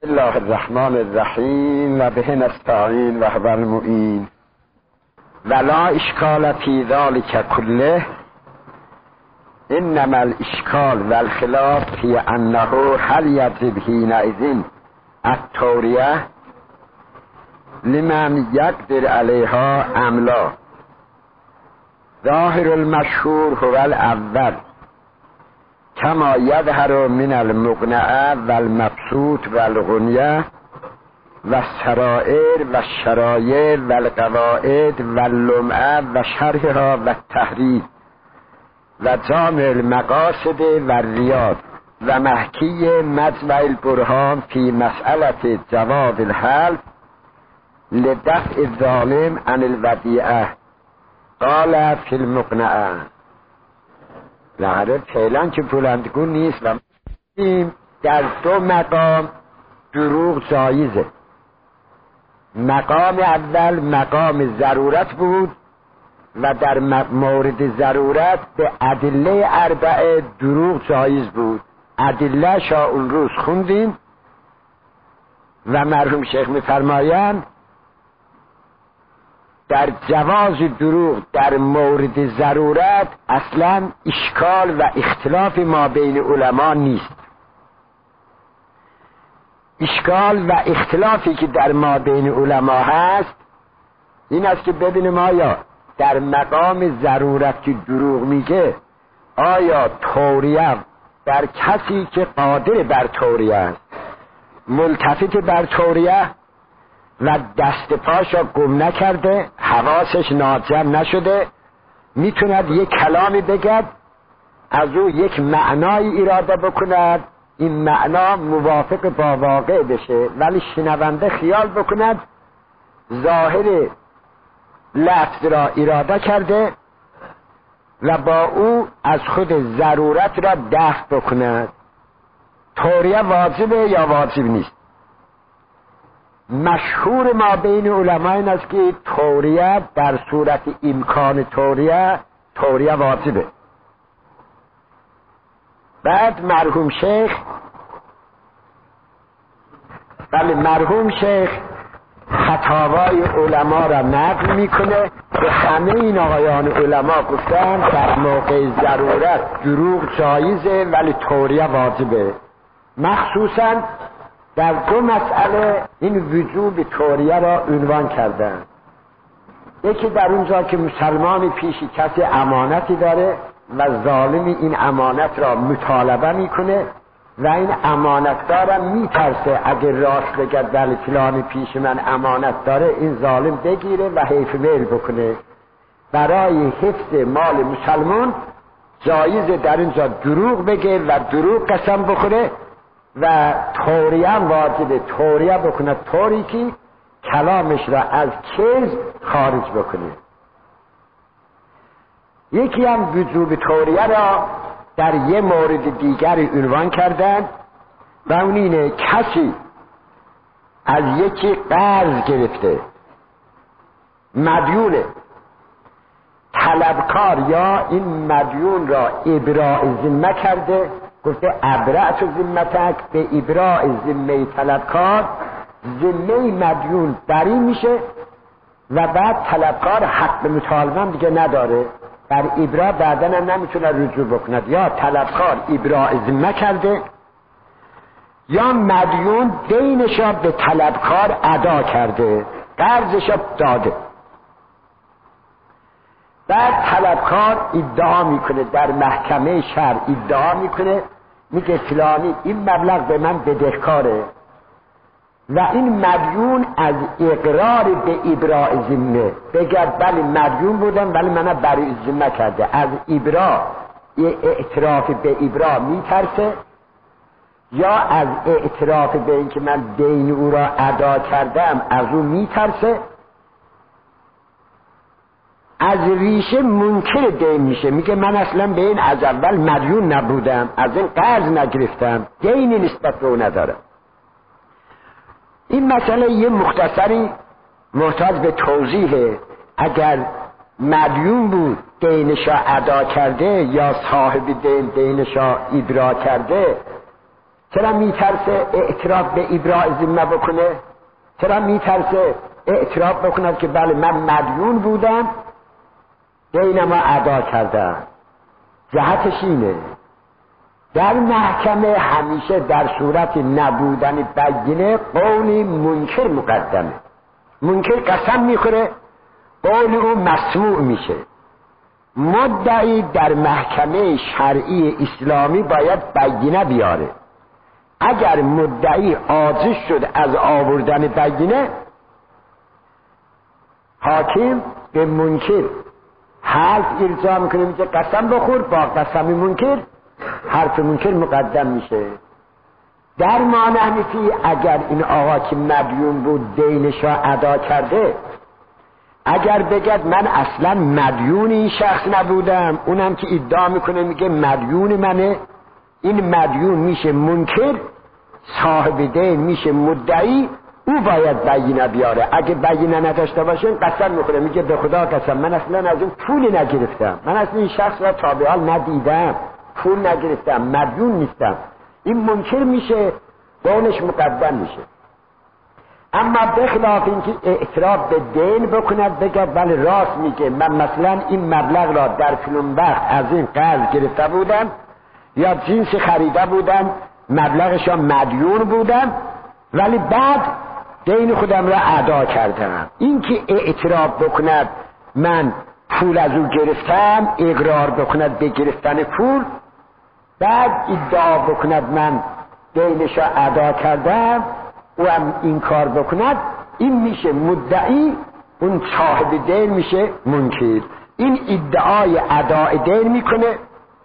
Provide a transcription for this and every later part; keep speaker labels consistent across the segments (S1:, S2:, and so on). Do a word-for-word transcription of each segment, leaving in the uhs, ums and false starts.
S1: الله الرحمن الرحیم و به نستعین و هو المعین ولا اشکال فی ذلک کله انما الاشکال والخلاف فی انه هل یجب حینئذ التوریه لمن یقدر علیها ام لا. ظاهر المشهور هو الاول کما یظهر من المقنعه و المبسوط و الغنیه و السرائر و الشرایع و القواعد و اللمعه و شرحها و التحریر و جامع المقاصد و الریاض و محکی مجمع البرهان فی مسئله جواز الحلف لدفع الظالم عن الودیعه قال فی المقنعه. لحظه فعلا که بلندگو نیست و در دو مقام دروغ جایزه. مقام اول مقام ضرورت بود و در مورد ضرورت به ادله اربعه دروغ جایز بود. ادله شا اون روز خوندیم و مرحوم شیخ میفرمایند در جواز دروغ در مورد ضرورت اصلا اشکال و اختلاف ما بین علما نیست. اشکال و اختلافی که در ما بین علما هست این است که ببینیم آیا در مقام ضرورت که دروغ میگه آیا توریه در کسی که قادر بر توریه است ملتفت بر توریه و دست پاشا گم نکرده حواسش ناجم نشده میتوند یک کلامی بگد از او یک معنای اراده بکند این معنا موافق با واقع بشه ولی شنونده خیال بکند ظاهر لفظ را اراده کرده و با او از خود ضرورت را دفع بکند. توریه واجبه یا واجب نیست؟ مشهور ما بین علما این است که توریه در صورت امکان توریه توریه واجبه. بعد مرحوم شیخ ولی مرحوم شیخ فتاوای علما را نقل میکنه که همه این آقایان علما گفتن در موقع ضرورت دروغ جایزه ولی توریه واجبه. مخصوصا در دو مسئله این وجوب توریه را عنوان کردن. یکی در اونجا که مسلمان پیش کسی امانتی داره و ظالمی این امانت را مطالبه میکنه و این امانتدارم میترسه اگر راست بگد ولی فلانی پیش من امانت داره این ظالم بگیره و حیف میل بکنه. برای حفظ مال مسلمان جایز در اینجا دروغ بگه و دروغ قسم بخوره و توریه هم واجبه توریه بکنه طوری که کلامش را از کذب خارج بکنه. یکی هم وجوب توریه را در یه مورد دیگر عنوان کردن و اون اینه کسی از یکی قرض گرفته مدیونه طلبکار یا این مدیون را ابراء ذمه کرده گفته ابرأت ذمتک به ابراء ذمه طلبکار ذمه مدیون بری میشه و بعد طلبکار حق به مطالبه دیگه نداره در ابراء بعدن هم نمیتونه رجوع بکند. یا طلبکار ابراء ذمه کرده یا مدیون دینشا به طلبکار ادا کرده قرضشا داده. بعد طلبکار ادعا میکنه در محکمه شرع ادعا میکنه میگه فلانی این مبلغ به من بدهکاره و این مدیون از اقرار به ابراء ذمه بگرد بله مدیون بودم ولی من بری ذمه کرده از ابراء اعتراف به ابراء میترسه یا از اعتراف به اینکه من دین او را ادا کردم از او میترسه از ریشه منکر دین میشه میگه من اصلا به این از اول مدیون نبودم از این قرض نگرفتم دینی نسبت به او ندارم. این مسئله یه مختصری محتاج به توضیحه. اگر مدیون بود دینشا ادا کرده یا صاحب دین دینشا ابراء کرده چرا میترسه اعتراف به ابراء ذمه بکنه؟ چرا میترسه اعتراف بکنه که بله من مدیون بودم دینما ادا کردم؟ جهتش اینه در محکمه همیشه در صورت نبودن بینه قول منکر مقدمه. منکر قسم میخوره، قول او مسموع میشه. مدعی در محکمه شرعی اسلامی باید بینه بیاره. اگر مدعی عاجز شد از آوردن بینه، حاکم به منکر حرف ارجاع میکنه، میگه قسم بخور، با قسم منکر حرف منکر مقدم میشه. در معنی حنفی اگر این آقا که مدیون بود دینش را ادا کرده، اگر بگد من اصلا مدیون این شخص نبودم، اونم که ادعا میکنه میگه مدیون منه، این مدیون میشه منکر، صاحب دین میشه مدعی، او باید بینه بیاره. اگه بینه نداشته باشه قسم میخوره، میگه به خدا قسم من اصلا از اون پول نگرفتم، من اصلا این شخص را تا به حال ندیدم، پول نگرفتم، مدیون نیستم. این منکر میشه، قولش مقدم میشه. اما بخلاف اینکه اعتراف به دین بکند، بگه بله راست میگه من مثلا این مبلغ را در فلان وقت از این قرض گرفته بودم یا جنس خریده بودم، مبلغش را مدیون بودم، ولی بعد دین خودم را ادا کردم. اینکه اعتراف بکند من پول از او گرفتم، اقرار بکند به گرفتن پول، بعد ادعا بکند من دینش را ادا کردم، او هم این کار بکند، این میشه مدعی، اون صاحب دین میشه منکر. این ادعای اداء دین میکنه،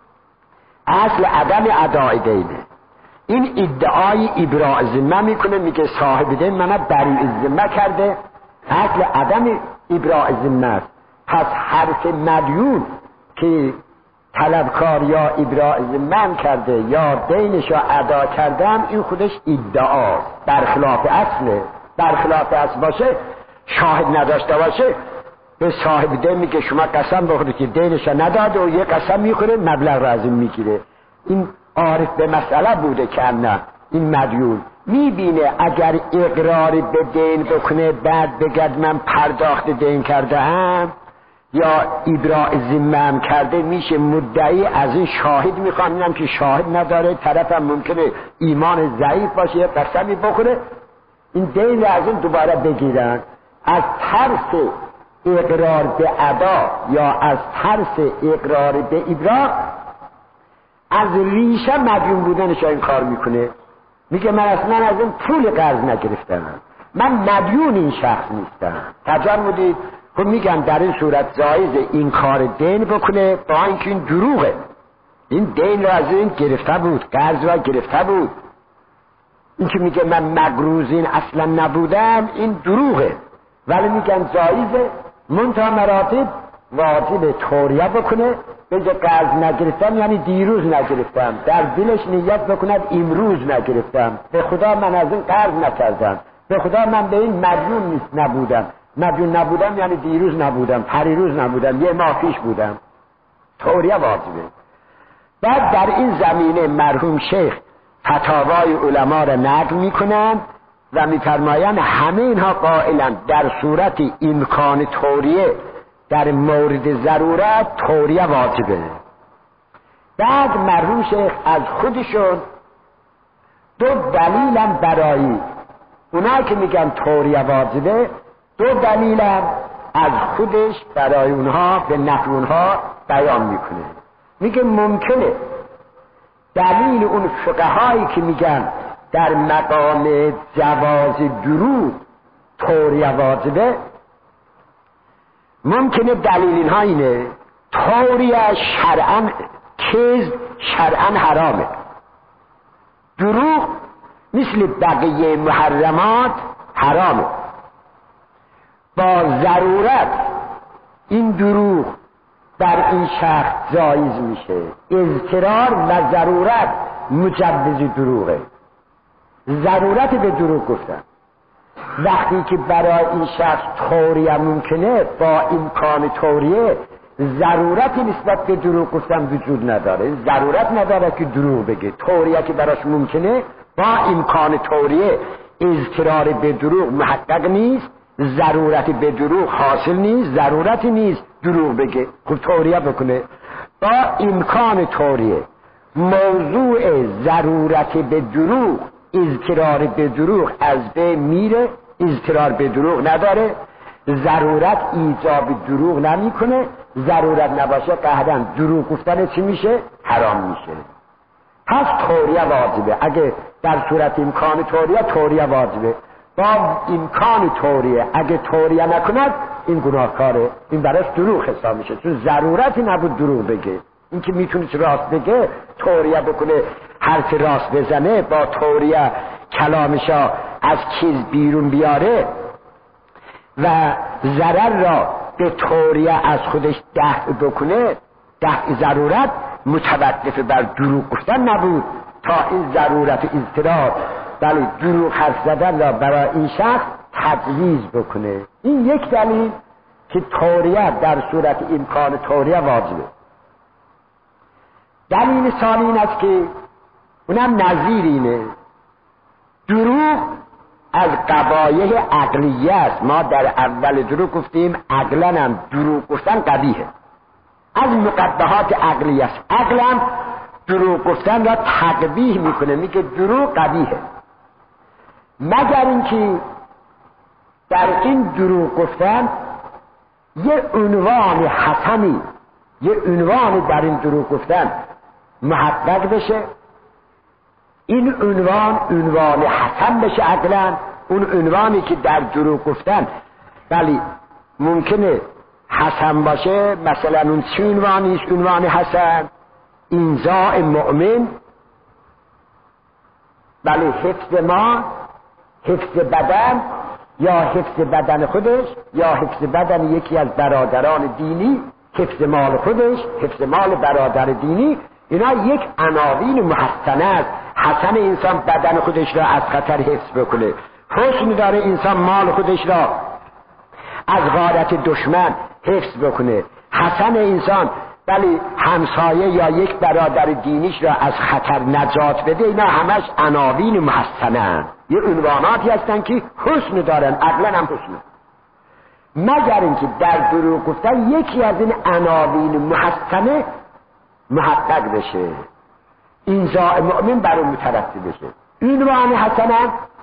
S1: اصل عدم اداء دینه. این ادعای ابراء ذمه میکنه، میگه صاحب دین منو بری ذمه کرده، اصل عدم ابراء ذمه است. پس حرف مدیون که طلبکار یا ابراء ذمه کرده یا دینش را ادا کردم، این خودش ادعاست، برخلاف اصله. برخلاف اصل باشه، شاهد نداشته باشه، به صاحب دین میگه شما قسم بخورید که دینش را نداده، و یه قسم میخوره مبلغ را از این میگیره. این عارف به مسئله بوده که نه، این مدیون میبینه اگر اقرار به دین بکنه بعد بگد من پرداخت دین کرده ام یا ابراء ذمه کرده، میشه مدعی. از این شاهد میخوام، اینم که شاهد نداره، طرفم ممکنه ایمان ضعیف باشه، یه قسمی بخوره، این دین از این دوباره بگیرن. از ترس اقرار به ادا یا از ترس اقرار به ابراء، از ریشه مدیون بودنش این کار میکنه، میگه من اصلا از این پول قرض نگرفتم، من مدیون این شخص نیستم. تجربه خب میگن در این صورت جایز این کار دین بکنه، با اینکه این دروغه. این دین را از این گرفته بود، قرض را گرفته بود. این که میگه من مقروضین اصلا نبودم، این دروغه، ولی میگن جایزه. منتها مراتب واجب توریه بکنه، بگه قرض نگرفتم یعنی دیروز نگرفتم، در دلش نیت بکند امروز نگرفتم، به خدا من از این قرض نکردم، به خدا من به این مدیون نیست نبودم. مدیون نبودم یعنی دیروز نبودم، پریروز نبودم، یه ماه پیش بودم. توریه واجبه. بعد در این زمینه مرحوم شیخ فتاوای علما را نقل میکنن و میفرمایند همه اینها قائلند در صورت امکان توریه در مورد ضرورت توریه واجبه. بعد مرحوم شیخ از خودشون دو دلیلم برای اونا که میگن توریه واجبه، دو دلیلم از خودش برای اونها به نفع اونها بیان میکنه. میگه ممکنه دلیل اون فقهایی که میگن در مقام جواز دروغ توریه واجبه، ممکنه دلیل اینها اینه توریه شرعاً کذب شرعاً حرامه، دروغ مثل بقیه محرمات حرامه. با ضرورت این دروغ بر این شخص جایز میشه. اضطرار و ضرورت مجوز دروغه. ضرورت به دروغ گفتن. وقتی که برای این شخص توریه ممکنه، با امکان توریه ضرورتی نسبت به دروغ گفتن وجود نداره. ضرورت نداره که دروغ بگه. توریه که براش ممکنه با امکان توریه اضطرار به دروغ محقق نیست، ضرورت به دروغ حاصل نیست، ضرورتی نیست دروغ بگه، خب توریه بکنه. با امکان توریه موضوع ضرورت به دروغ، اضطرار به دروغ از بین میره، اضطرار به دروغ نداره، ضرورت ایجاب دروغ نمیکنه، ضرورت نباشه قهراً دروغ گفتن چی میشه؟ حرام میشه. پس توریه واجبه. اگه در صورت امکان توریه، توریه واجبه. با امکان توریه اگه توریه نکند این گناهکاره، این براش دروغ حساب میشه، چون ضرورتی نبود دروغ بگه. این که میتونه راست بگه، توریه بکنه، حرف راست بزنه، با توریه کلامشا از چیز بیرون بیاره و ضرر را به توریه از خودش دفع بکنه، دفع ضرورت متوقف بر دروغ گفتن نبود تا این ضرورت اضطرار بله دروغ حرف زدن را برای این شخص تجویز بکنه. این یک دلیل که توریه در صورت امکان توریه واجبه. دلیل ثانی این است که اونم نظیر اینه، دروغ از قبایح عقلیه است. ما در اول دروغ گفتیم عقلا هم دروغ گفتن قبیحه، از مقبحات عقلیه است. عقلا دروغ گفتن را تقبیح میکنه، میگه دروغ قبیحه، مگر اینکه در این دروغ گفتن یه عنوان حسنی، یه عنوان در این دروغ گفتن محقق بشه، این عنوان عنوان حسن بشه عقلا. اون عنوانی که در دروغ گفتن ولی ممکنه حسن باشه، مثلا اون چه عنوانی است؟ عنوان حسن اینزاء مؤمن، بله حفظ ما، حفظ بدن، یا حفظ بدن خودش، یا حفظ بدن یکی از برادران دینی، حفظ مال خودش، حفظ مال برادر دینی. اینا یک عناوین محسنه است. حسن انسان بدن خودش را از خطر حفظ بکنه، حسن داره انسان مال خودش را از غارت دشمن حفظ بکنه، حسن انسان ولی همسایه یا یک برادر دینیش را از خطر نجات بده. اینا همش عناوین محسنه، یه عنواناتی هستن که حسن دارن، عقلا هم حسن، مگر اینکه در دروغ گفتن یکی از این عناوین محسنه محقق بشه، اینزاء مؤمن بر اون مترتب بشه. عنوان حسنه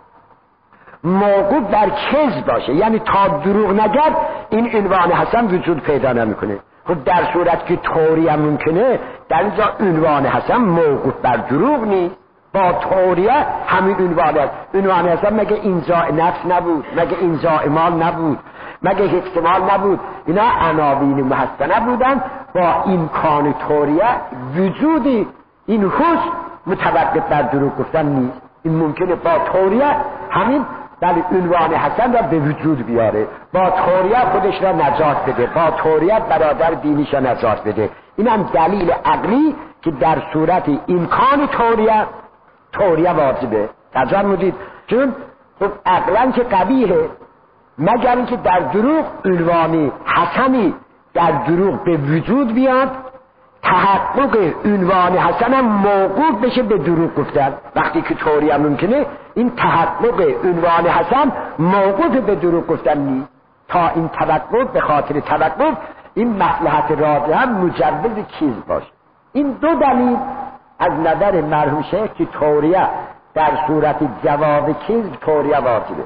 S1: موقوف بر کذب باشه، یعنی تا دروغ نگرد این عنوان حسن وجود پیدا نمیکنه. خب در صورت که توریه ممکنه، در اینجا عنوان حسن موقوف بر دروغ نیست، با توریه همین عنوان است. عنوان حسن مگه اینزاء نفس نبود؟ مگه اینزاء مال نبود؟ مگه حفظ مال نبود؟ اینا عناوین محسنه بودن. با امکان توریه وجودی این حسن متوقف بر دروغ گفتن نیست. این ممکنه با توریه همین بله عنوان حسن را به وجود بیاره، با توریه خودش را نجات بده، با توریه برادر دینیش را نجات بده. این هم دلیل عقلی که در صورت امکان توریه توریه واجبه. تجربه مدید چون خب عقلا که قبیحه، مگر اینکه در دروغ عنوانی حسنی در دروغ به وجود بیاد، تحقق عنوان حسن هم موقوف بشه به دروغ گفتن. وقتی که توریه هم ممکنه، این تحقق عنوان حسن موقوف به دروغ گفتن نیست. تا این توقف، به خاطر توقف این مصلحت راجح هم مجوز چیز باشه. این دو دلیل از نظر مرحوم شیخ که توریه در صورت جواب چیز توریه واجبه.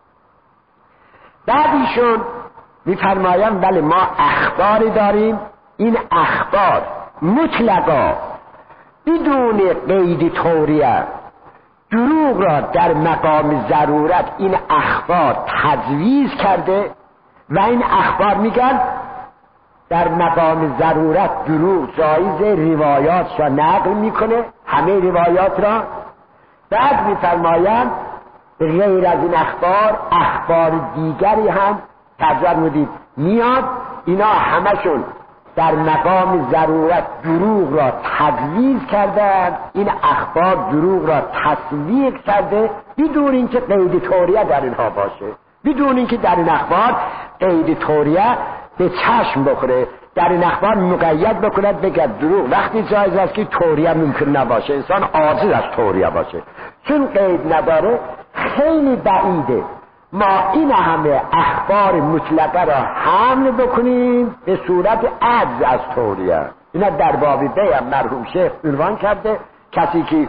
S1: بعد ایشون میفرمایند بله ما اخباری داریم، این اخبار مطلقا بدون قید توریه دروغ را در مقام ضرورت این اخبار تجویز کرده و این اخبار میگن در مقام ضرورت دروغ جایز، روایات را نقل میکنه، همه روایات را. بعد میفرمایند غیر از این اخبار اخبار دیگری هم تجربه مدید میاد، اینا همشون در مقام ضرورت دروغ را تجویز کردن. این اخبار دروغ را تصویق کرده بدون اینکه قید توریه در اینها باشه، بدون اینکه در این اخبار قید توریه به چشم بخوره، در این اخبار مقید بکند بگه دروغ وقتی جایز است که توریه ممکن نباشه، انسان عاجز از توریه باشه. چون قید نداره خیلی بعیده ما این همه اخبار مطلقه را حمل بکنیم به صورت عجز از توریه. اینا در بابی بیم مرحوم شیخ عنوان کرده کسی که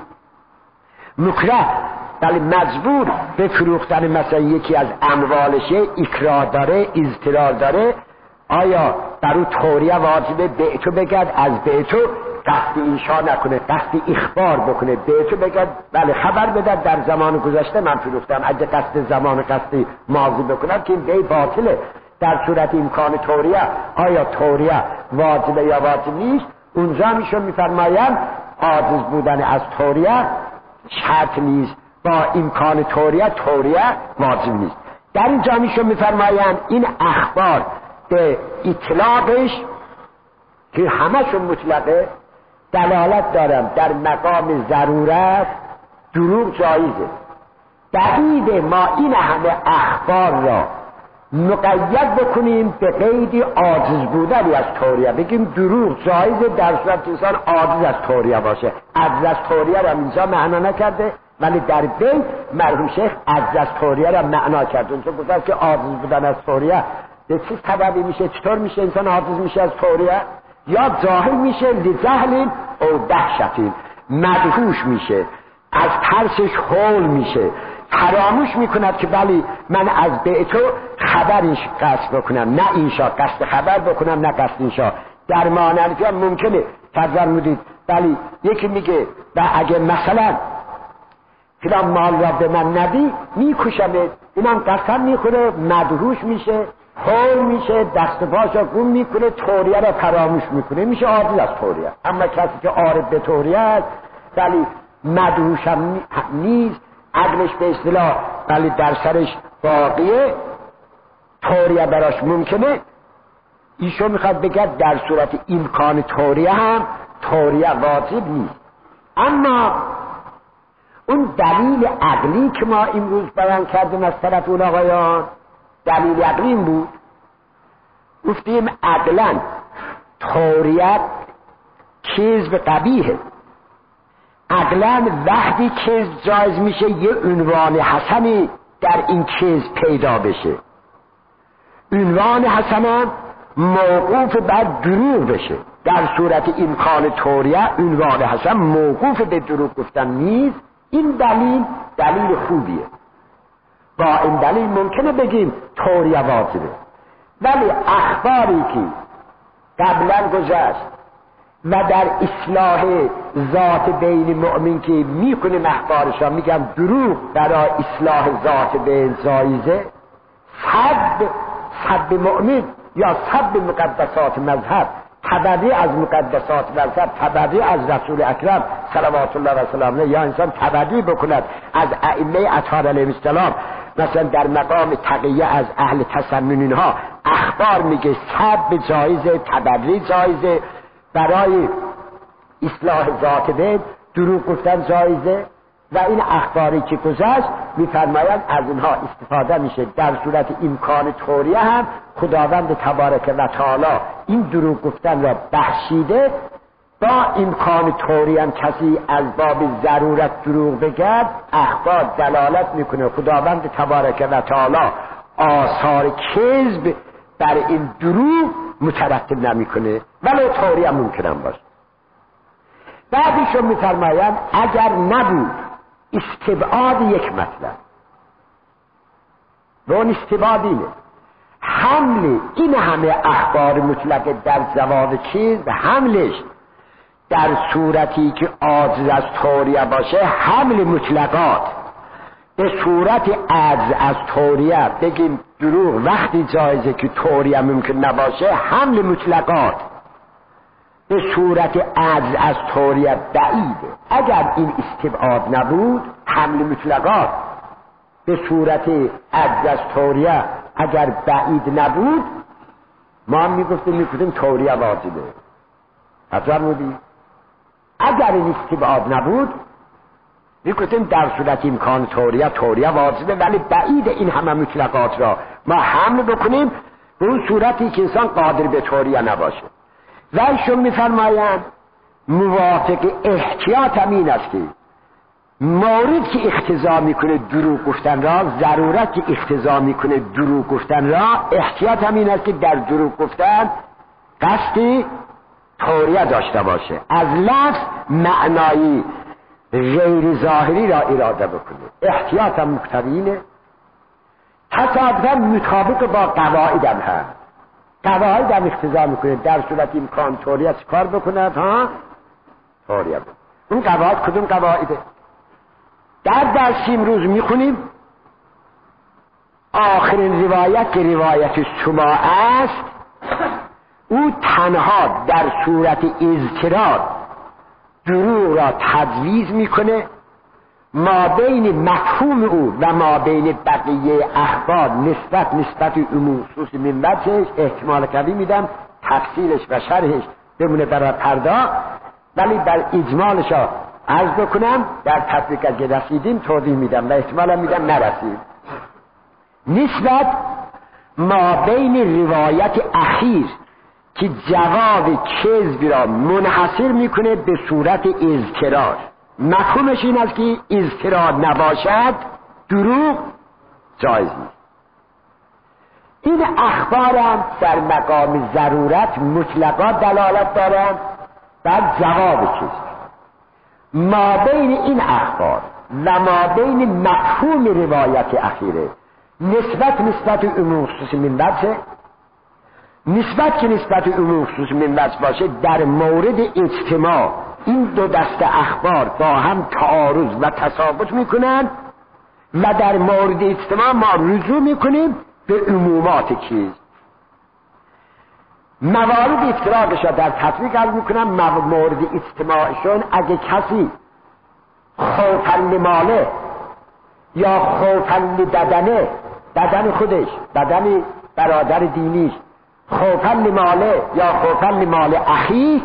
S1: مکره ولی مجبور به فروختن مثلا یکی از اموالشه اکراه داره اضطرار داره، آیا برو توریه واجبه بیعتو بگد از بیعتو قصد انشا نکنه، قصد اخبار بکنه، بیعتو بگد بله خبر بدد در زمان گذشته من فروختم، اگه قصد زمان قصد ماضی بکنم که این بیع باطله. در صورت امکان توریه آیا توریه واجبه یا واجب نیست؟ اونجا میشون میفرمایم عاجز بودن از توریه شرط نیست، با امکان توریه توریه واجب نیست. در اینجا میشون میفرمایم این اخبار به اطلاقش که همشون مطلقه دلالت دارم در مقام ضرورت دروغ جایزه. دلیل ما این همه اخبار را مقید بکنیم به قید عاجز بودنی از توریه، بگیم دروغ جایزه در صورت انسان عاجز از توریه باشه. عجز از توریه را اینجا معنا نکرده ولی در بین مرحوم شیخ عجز از توریه را معنا کرد. اونجا گفت که عاجز بودن از توریه به چه سببی میشه؟ چطور میشه انسان عاجز میشه از توریه؟ یا جاهل میشه لجهل او دهشت، مدهوش میشه، از ترسش هول میشه، فراموش میکند که ولی من از بیعتو خبرش قصد بکنم، نه اینشا قصد خبر بکنم نه قصد اینشا. در مانند هم ممکنه فرمودید ولی یکی میگه و اگه مثلا فلان مال را به من ندی میکشمه، اینم قسم میخوره، مدهوش میشه، هول میشه، دست پاشا گم میکنه، توریه را فراموش میکنه، میشه عاجز از توریه. اما کسی که عارف به توریه است ولی مدهوش هم نیست، عقلش به اصطلاح ولی در سرش باقیه، توریه براش ممکنه، ایشون میخواد بگه در صورت امکان توریه هم توریه واجب نیست. اما اون دلیل عقلی که ما امروز بیان کردیم از طرف اون آقایان، دلیل عقلی این بود گفتیم عقلا توریت کذب قبیحه، عقلا وقتی کذب جایز میشه یه عنوان حسنی در این کذب پیدا بشه، عنوان حسن موقوف بر دروغ بشه. در صورت امکان توریه عنوان حسن موقوف به دروغ گفتن نیست. این دلیل دلیل خوبیه، با این دلیل ممکنه بگیم توریه واجبه، ولی اخباری که قبلا گذشت و در اصلاح ذات بین مؤمن که میکنه اخبارشا میگم دروغ برای اصلاح ذات بین جایزه، صد صد مؤمن یا صد مقدسات مذهب، تبری از مقدسات مذهب، تبری از رسول اکرم صلوات الله و سلامه، یا انسان تبری بکند از ائمه اطهار علیهم السلام، مثلا در مقام تقیه از اهل تسنن اینها اخبار میگه صد جایزه، تبری جایزه، برای اصلاح ذات بین دروغ گفتن جایزه. و این اخباری که گذشت میفرمایند از اینها استفاده میشه. در صورت امکان توریه هم خداوند تبارک و تعالی این دروغ گفتن را بخشیده. با امکان توریه هم کسی از باب ضرورت دروغ بگد، اخبار دلالت میکنه خداوند تبارک و تعالی آثار کذب بر این دروغ مترتب نمیکنه، ولو توریه ممکنه باشه. بعدشون میفرمایند اگر نبود استبعاد یک مطلب، و اون استبعاد اینه حمل این همه اخبار مطلقه در جواب چیز، حملش در صورتی که عاجز از توریه باشه، حمل مطلقات به صورت عجز از توریه بگیم دروغ وقتی جایزه که توریه ممکن نباشه، حمل مطلقات به صورت عجز از توریه بعیده. اگر این استبعاد نبود، حمل مطلقات به صورت عجز از توریه اگر بعید نبود، ما هم میگفتیم میگفتیم توریه واجبه. حضر بودی؟ اگر این استبعاد نبود میگفتیم در صورت امکان توریه توریه واجبه، ولی بعید این همه مطلقات را ما حمل بکنیم به اون صورتی که انسان قادر به توریه نباشه. و ایشون میفرمایند موافق احتیاط همین است که مورد که اقتضا میکنه دروغ گفتن را، ضرورت که اقتضا میکنه دروغ گفتن را، احتیاط هم این است که در دروغ گفتن قصد طوریه داشته باشه، از لفظ معنایی غیر ظاهری را اراده بکنه. احتیاط هم مقتضینه، تصادفاً مطابق با قواعد هم هست. قواعد هم اقتضا میکنه در صورت امکان طوریه چه کار بکند؟ ها طوریه بکن. اون قواعد کدوم قواعده؟ در درس امروز میخونیم آخرین روایت که روایت سماع است، او تنها در صورت اضطرار دروغ را تجویز میکنه، ما بین مفهوم او و ما بین بقیه اخبار نسبت نسبت عموم خصوص من وجهش احتمال قوی میدم تفصیلش و شرحش بمونه برای فردا، ولی در اجمالش ها عرض بکنم در تطبیق اگه رسیدیم توضیح میدم و احتمالا میدم نرسید. نسبت ما بین روایت اخیر که جواب کذب را منحصر میکنه به صورت اضطرار، مفهومش این است که اضطرار نباشد دروغ جایز نیست. این اخبار هم در مقام ضرورت مطلقا دلالت دارند بر جواب کذب. ما بین این اخبار و ما بین مفهوم روایت اخیره نسبت نسبت عموم خصوص من وجه، نسبت که نسبت عموم خصوص من وجه باشه در مورد اجتماع این دو دست اخبار با هم تعارض و تساقط میکنن و در مورد اجتماع ما رجوع میکنیم به عمومات چیز. موارد افتراقش را در تطبیق عرض میکنم. مورد اجتماعشون اگه کسی خوفن لماله یا خوفن لبدنه، بدن خودش، بدن برادر دینیش، خوفن لماله یا خوفن لمال اخی،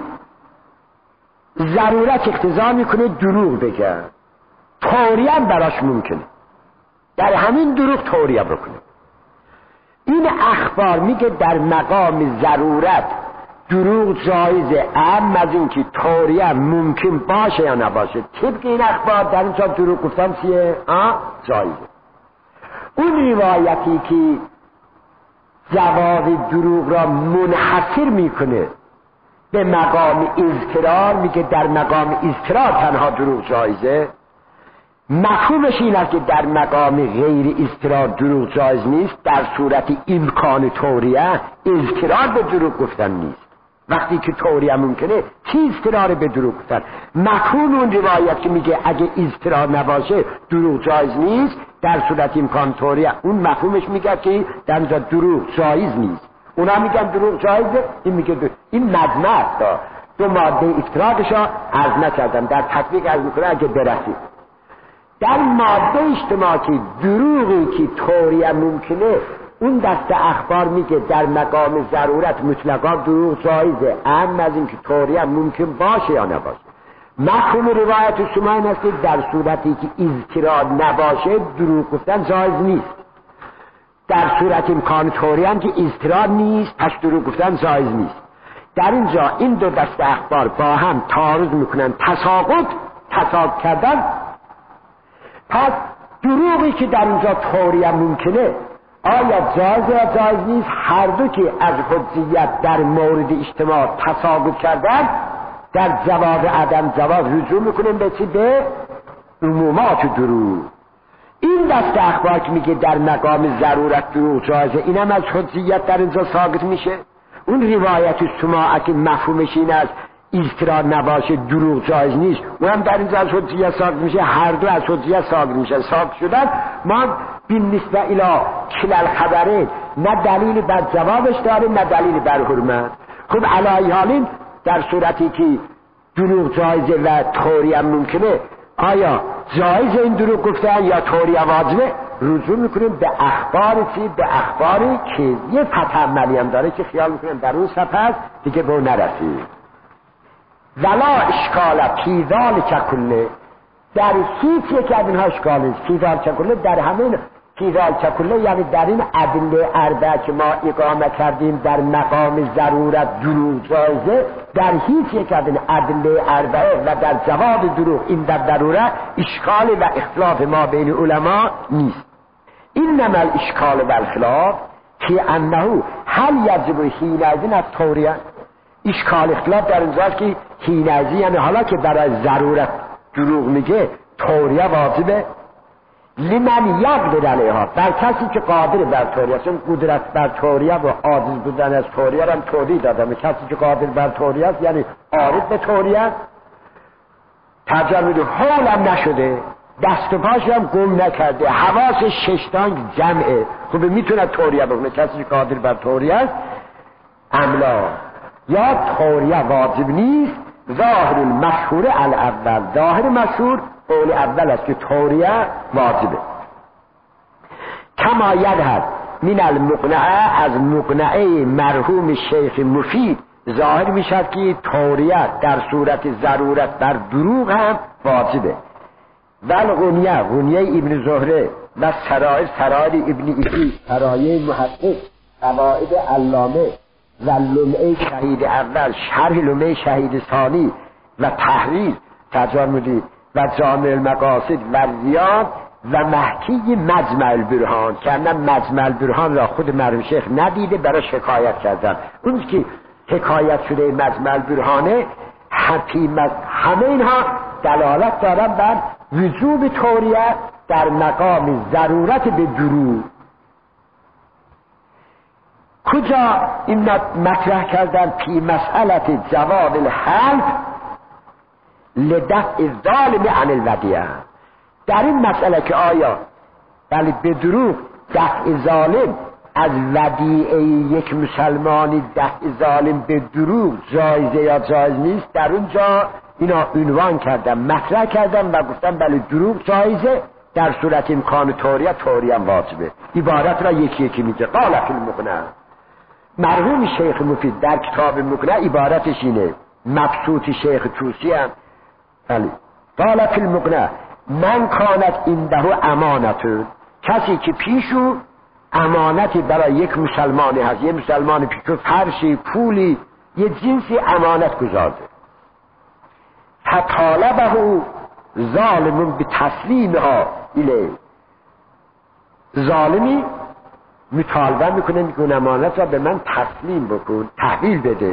S1: ضرورت اقتضا میکنه دروغ بگه، طوریه هم براش ممکنه در همین دروغ طوریه بکنه. این اخبار میگه در مقام ضرورت دروغ جایزه، اما از این که طوریه ممکن باشه یا نباشه. طبق این اخبار در اینجا دروغ گفتن چیه؟ آه جایزه. اون روایتی که جواب دروغ را منحصر میکنه به مقام اضطرار، میگه در مقام اضطرار تنها دروغ جایزه. مفهومش این است که در مقام غیر اضطرار دروغ جایز نیست، در صورت امکان طوریه اضطرار به دروغ گفتن نیست. وقتی که طوریه ممکنه چی اضطرار به دروغ گفتن؟ مفهوم اون روایت که میگه اگه اضطرار نباشه دروغ جایز نیست، در صورت امکان طوریه، اون مفهومش میگه که در اینجا دروغ جایز نیست. اونا میگن دروغ جایزه، این میگه دروغ. این مجمع است. دو ماده افتراقش ها عرض نکردم، در تطبیق عرض میکنه اگه برسید. در ماده اجتماع که دروغی که طوریه ممکنه، اون دست اخبار میگه در مقام ضرورت مطلقا دروغ جایزه، اما از اینکه طوریه ممکن باشه یا نباشه. مفهوم روایت شما این است که در صورتی که اضطرار نباشه دروغ گفتن جایز نیست، در صورت امکان طوریه هم که اضطرار نیست پس دروغ گفتن جایز نیست. در اینجا این دو دست اخبار با هم تعارض میکنن، تساقط تساقط کردن. پس دروغی که در اینجا طوریه ممکنه آیا جایز یا جایز نیست؟ هر دو که از حجیت در مورد اجتماع تساقط کردن، در جواب عدم جواز رجوع میکنیم به چی؟ به عمومات دروغ. این دست اخبار که میگه در مقام ضرورت دروغ جایزه، اینم از حجیت در اینجا ساقط میشه. اون روایت سماع که مفهومش این است اضطرار نباشه دروغ جایز نیست، اونم در اینجا از حجیت ساقط میشه. هر دو از حجیت ساقط میشه. ساقط شدن ما بین نسبه الی کلال خبره، نه دلیل بر جوابش داره نه دلیل بر حرمت. خب علی حالین در صورتی که دروغ جایزه و طوریه ممکنه، آیا جایز این دروغ گفتن یا طوریه واجبه؟ رجوع میکنیم به اخبار چی؟ به اخباری که یه فتح عملی هم داره که خیال میکنیم در اون صفحه هست دیگه به اون نرسید. ولا اشکال پیدال چکله، در هیچ یک از اینها اشکال نیست. پیدال چکله در همین فی ذلک کله، یعنی در این ادله اربعه که ما اقامه کردیم در مقام ضرورت دروغ جایزه، در هیچ یک از این ادله اربعه و در جواب دروغ این در ضرورت اشکال و اختلاف ما بین علما نیست. اینما الاشکال و الخلاف که انه هل یجب حینئذ التوریه، اشکال اختلاف در اینجاست که حینئذ یعنی حالا که برای ضرورت دروغ میگه توریه واجبه، لمن یقدر علیها، بر کسی که قادر بر توریه، چون قدرت بر توریه و عاجز بودن از توریه را هم توضیح دادم. کسی که قادر بر توریه است یعنی عارف به توریه، تجرد حولم نشده، دست و پاش هم گم نکرده، حواس ششتانگ جمعه، خوبه میتونه توریه بکنه. کسی که قادر بر توریه است املا، یا توریه واجب نیست. ظاهر المشهور الاول، ظاهر مشهور قول اول است که توریه واجبه. کما یظهر من المقنعه، از مقنعه مرحوم شیخ مفید ظاهر میشد که توریه در صورت ضرورت بر دروغ هم واجبه. ول غنیه، غنیه ابن زهره و سرائر، سرائر ابن ایفی، سرایه محقق، قواعد علامه و لمعه شهید اول، شرح لمعه شهید ثانی و تحریر تجارمدی و جامع المقاصد و ریاض و محکی مجمع البرهان، که مجمع البرهان را خود مرحوم شیخ ندیده برای شکایت کردن. اون که حکایت شده مجمع البرهانه، همه اینها دلالت دارن بر وجوب توریه در مقام ضرورت به دروغ. کجا این مطرح کردن؟ فی مسئلت جواب الحلف لدفع الظالم عن الودیعه، در این مسئله که آیا ولی به دروغ دفع ظالم از ودیعه یک مسلمانی، دفع ظالم به دروغ جایزه یا جایز نیست، در اونجا اینا عنوان کردن، مطرح کردن و گفتن بله دروغ جایزه، در صورت امکان توریه، توریه هم واجبه. عبارت را یکی یکی میگه. قال فی المقنع، مرحوم شیخ مفید در کتاب مقنع عبارتش اینه، مبسوط شیخ توسی هم بله. قال فی المقنع من کانت عنده امانت، کسی که پیشو امانتی برای یک مسلمانی هست، یه مسلمان پیشو فرشی، پولی، یه جنسی امانت گذارده، فطالبه ظالم به تسلیمها الیه، ظالمی مطالبه میکنه میگه امانت را به من تسلیم بکن، تحویل بده.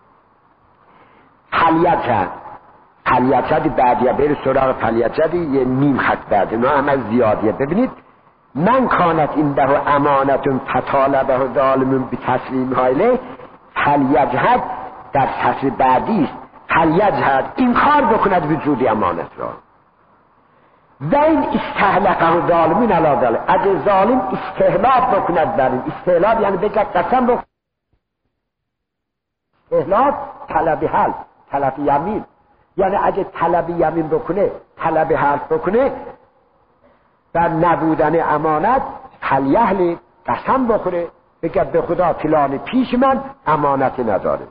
S1: فلیت فلیت بعدیه بره سراغ فلیت، یه نیم خط بعد نه هم از زیادیه. ببینید من کانت این ده امانت فطالبه ظالم به تسلیمها الیه، فلیجهد در سطر بعدی است، فلیجهد این کار بکند وجود امانت را. و این استهلقه ظالمین علی ذلک، اگه ظالم استهلاک بکند بر این، استهلاک یعنی بگه قسم بکند، استهلاک طلب حلف، طلب یمین، یعنی اگه طلب یمین بکنه، طلب حلف بکنه بر نبودن امانت، فلیهل قسم بخوره، بگه به خدا فلان پیش من امانت نداره.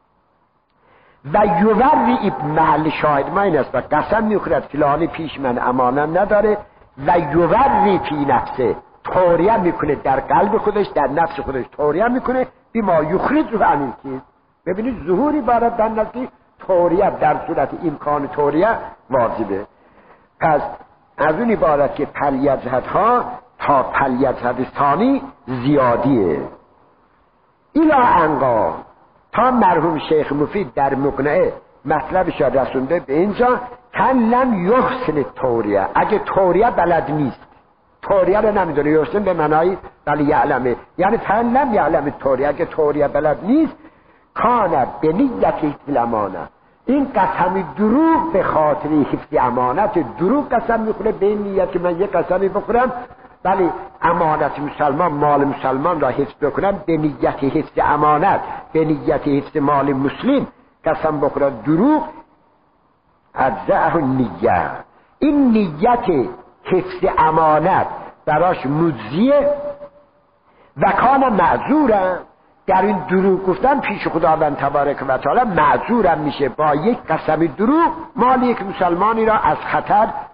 S1: و یوری محل شاهد ما این است، و قسم میخورد فلانی پیش من امانت نداره، و یوری فی نفسه، توریه میکنه در قلب خودش، در نفس خودش توریه میکنه، بیما یخرج رو همین چیز. ببینید ظهوری بارد در نفسی توریه، در صورت امکان توریه واجبه. پس از اون عبارت که پلیجهد ها تا پلیجهد ثانی زیادیه. ایلا انقا تا مرحوم شیخ مفید در مقنعه مطلبش را رسونده به اینجا، کن لم یحسن توریه، اگه توریه بلد نیست، توریه رو نمیدونه، یحسن به معنای ولی یعلمه، یعنی کن لم یعلم توریه، اگه توریه بلد نیست، کانه به نیت حفظ امانت، این قسمی دروغ به خاطر حفظ امانت، دروغ قسم میخوره به این نیت که من یک قسمی بخورم ولی امانت مسلمان، مال مسلمان را حفظ بکنم، به نیت حفظ امانت، به نیت حفظ مال مسلم قسم بخورم، دروغ اجزاء نیت، این نیت حفظ امانت براش مجزیه و کان معذورم، در این دروغ گفتن پیش خداوند تبارک و تعالی معذورم میشه، با یک قسم دروغ مال یک مسلمانی را از خطر، از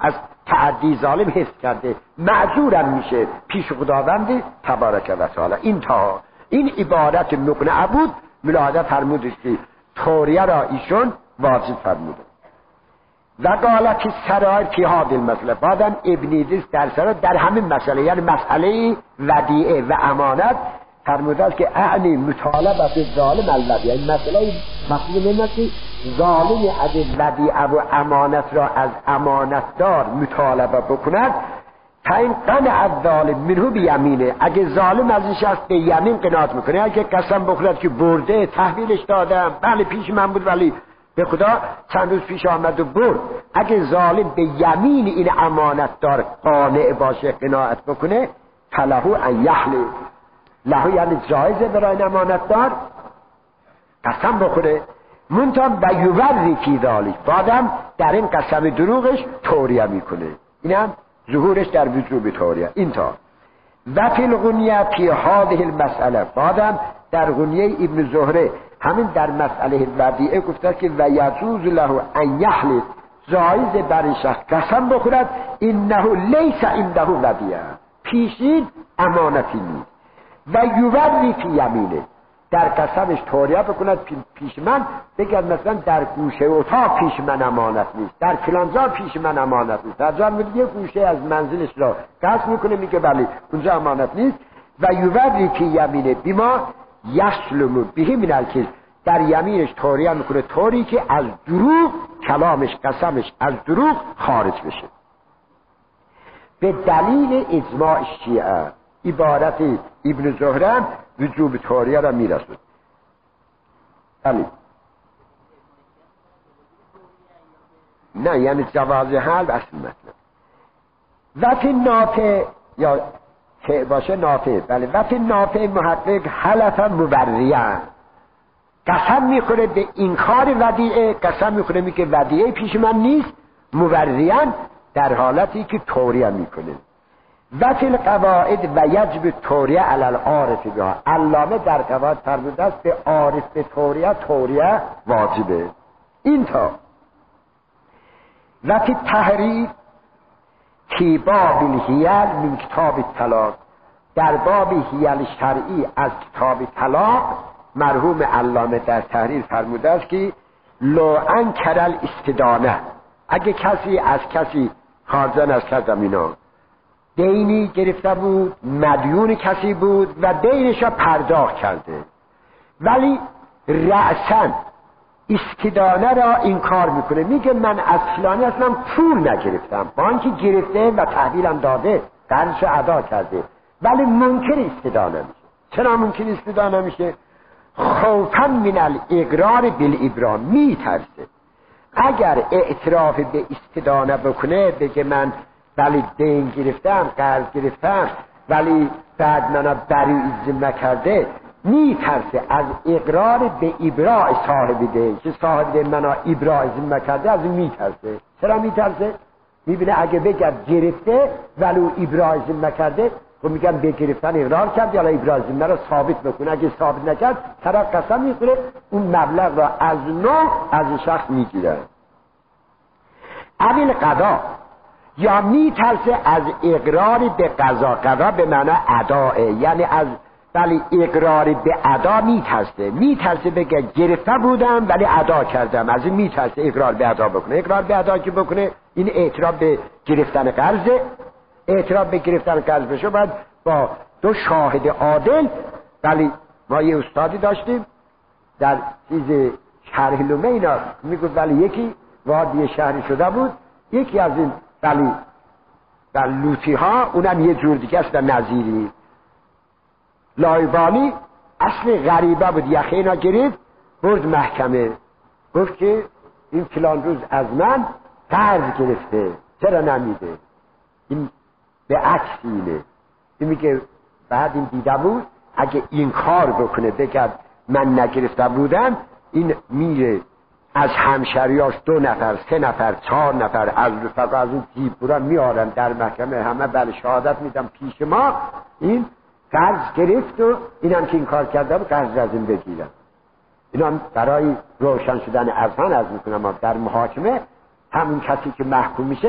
S1: تعدی ظالم حفظ کرده، معذورم میشه پیش خداوند تبارک و تعالی. این تا این عبارت مقنعه بود. ملاحظه فرمودید که توریه را ایشون واجب فرموده. و قالت سرای فی هذه المسئله، بعدم ابن ادریس در سرای در همین مسئله، یعنی مسئله ودیعه و امانت فرموده است که اعنی مطالبه به ظالم الودیعه. این مسئله مقصود این است که ظالم اگه ودیعه و امانت را از امانتدار مطالبه بکند، فاین قنع الظالم منه بیمینه، اگه ظالم از این شخص به یمین قناعت میکنه، اگه قسم بخورد که برده تحویلش دادم، بله پیش من بود ولی به خدا چند روز پیش آمد و برد، اگه ظالم به یمین این امانتدار قانع باشه قناعت بکنه، فلهو ان یحلف، لهو یعنی جایزه برای امانتدار قسم بخوره، منتها و یوری فی ذلک، بعدم در این قسم دروغش توریه میکنه. اینم ظهورش در وجوب توریه. این تا و فی الغنیه فی هذه المسئله، بعدم در غنیه ابن زهره همین در مسئله ودیعه گفته که و یجوز له ان یحلف، جایز بر شخص قسم بخورد انه لیس عنده ودیعه، پیشین امانتی نیست، و یوری فی یمینه، در قسمش توریه بکند پیش من، بگرد مثلا در گوشه اتاق پیش من امانت نیست، در فلانجا پیش من امانت نیست، در جا میگه یه گوشه از منزلش را قصد میکنه میگه بله اونجا امانت نیست، و یوری فی یمینه بیما یسلم به من الکذب، در یمینش توریه میکنه طوری که از دروغ کلامش قسمش از دروغ خارج بشه. به دلیل اجماع شیعه عبارت ابن زهره وجوب توریه را میرسود. بله نه، یعنی جواز حل اصل مطلب. وقتی نافع یا که باشه نافع، بله وقتی نافع محقق حلفا مبریه، قسم میخوره به این کار ودیعه، قسم میخوره میگه ودیعه پیش من نیست، مبریان در حالتی که توریه میکنه. و فی القواعد و یجب توریه علی العارف بها، علامه در قواعد فرموده است به عارف به توریه توریه واجبه. این تا و فی تحریر کی باب الحیل من کتاب الطلاق، در باب حیل شرعی از کتاب طلاق مرحوم علامه در تحریر فرموده است که لو انکر الاستدانه، اگه کسی از کسی خارجان از کردم اینا دینی گرفته بود، مدیون کسی بود و دینش را پرداخت کرده، ولی رأساً استدانه را این کار میکنه، میگه من از فلانی اصلا پول نگرفتم، با اینکه گرفته و تحویلم داده قرضش ادا کرده، ولی منکر استدانه میشه. چرا منکر استدانه میشه؟ خوفاً من الاقرار بالابرام، میترسه اگر اعتراف به استدانه بکنه، بگه من ولی دین گرفتم قرض گرفتم ولی بعد منو بری ذمه کرده، میترسه از اقرار به ابراء صاحب دین، که صاحب دین منو ابراء ذمه کرده، از این میترسه. چرا میترسه؟ میبینه اگه بگه گرفته ولو ابراء ذمه کرده، خب میگم به گرفتن اقرار کرد یا ابراء ذمه رو ثابت بکنه، اگه ثابت نکرد طرف قسم میخوره اون مبلغ را از نو از شخص میگیره. اول قضا، یا میترسه از اقرار به قضا، قضا به معنی اداه، یعنی از ولی اقرار به ادا میترسه، میترسه بگه گرفته بودم ولی ادا کردم، از این میترسه اقرار به ادا بکنه. اقرار به ادا که بکنه این اعتراف به گرفتن قرضه، اعتراف به گرفتن قرض بشه باید با دو شاهد عادل. ولی ما یه استادی داشتیم در چیز شرح لومه اینا میگفت ولی یکی وادی شهری شده بود، یکی از این ولی در لوتی ها اونم یه جور دیگه است، در نظیری لایبالی اصل غریبه بود، یخه اینا گرفت برد محکمه، گفت که این فلان روز از من قرض گرفته چرا نمیده، این به عکس اینه. این میگه بعد این دیده بود اگه این کار بکنه بگه من نگرفته بودم، این میره از همشریاش دو نفر سه نفر چهار نفر از رفقا از اون دیپورا میارن در محکمه، همه بله شهادت میدم پیش ما این قرض گرفت و اینم که این کار کرده بود قرض از این بگیرن. اینا برای روشن شدن اذهان از میکنم در محاکمه همون کسی که محکوم میشه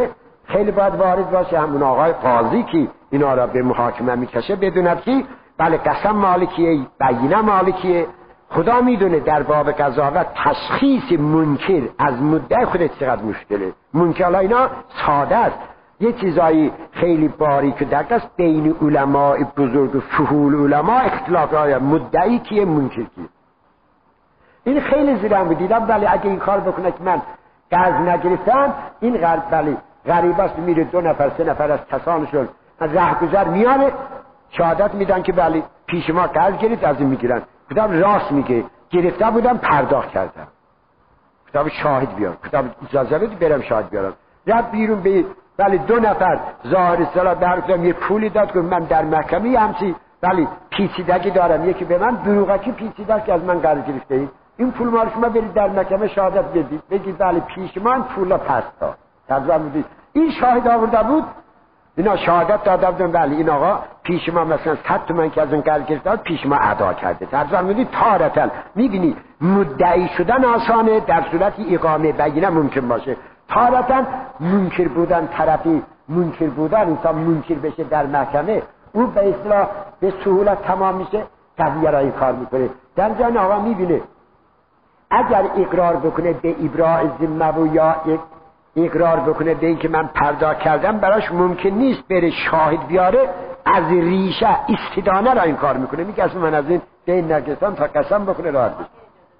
S1: خیلی باید وارد باشه، همون آقای قاضی که اینا را به محاکمه میکشه بدوند که بله قسم مالکیه، بینه مالکیه. خدا میدونه در باب قضاوت تشخیص منکر از مدعی خودت چقدر مشکله. منکر حالا اینا ساده است، یه چیزایی خیلی باریک در دست بین علماء بزرگ و فحول علماء اختلاف های مدعی کیه منکر کیه. این خیلی زیرم دیدم. بله اگه این کار بکنه که من قرض نگرفتم، این غرب بله غریب است، میره دو نفر سه نفر از کسانشون از رهگذر میانه شهادت میدن که بله پیش ما قرض گرفت، از این میگیرن. کتاب راست میگه گرفته بودم پرداخت کردم. کتاب شاهد بیار، کتاب اجازه بدید برم شاهد بیارم. رفت بیرون به بله دو نفر ظاهر اصطلاح برگردم یه پولی داد که من در محکمه همچی بله پیچیدگی دارم، یکی به من دروغکی پیچیده که از من قرض گرفته اید، این پول ما رو شما برید در محکمه شهادت بدید، بگید بله پیش من پولا پس داد. ترجمه میدید این شاهد آورده بود، اینا شهادت داده بودن بله این آقا پیش ما مثلا صد تومن که از اون قرض گرفته پیش ما ادا کرده. ترجمه میدید تارتن میبینی مدعی شدن آسانه، در صورت اقامه بینه ممکن باشه. تارتن منکر بودن، طرفی منکر بودن انسان منکر بشه در محکمه، او به اصطلاح به سهولت تمام میشه، قضیه را این کار میکنه. در جای آقا میبینه اگر اقرار بکنه به ابراء ذمه و یا اقرار بکنه به این که من پرداخت کردم، براش ممکن نیست بره شاهد بیاره، از ریشه استدانه را این کار میکنه، میگه اصلا من از این دین نگرفتم تا قسم بکنه راحت بشه.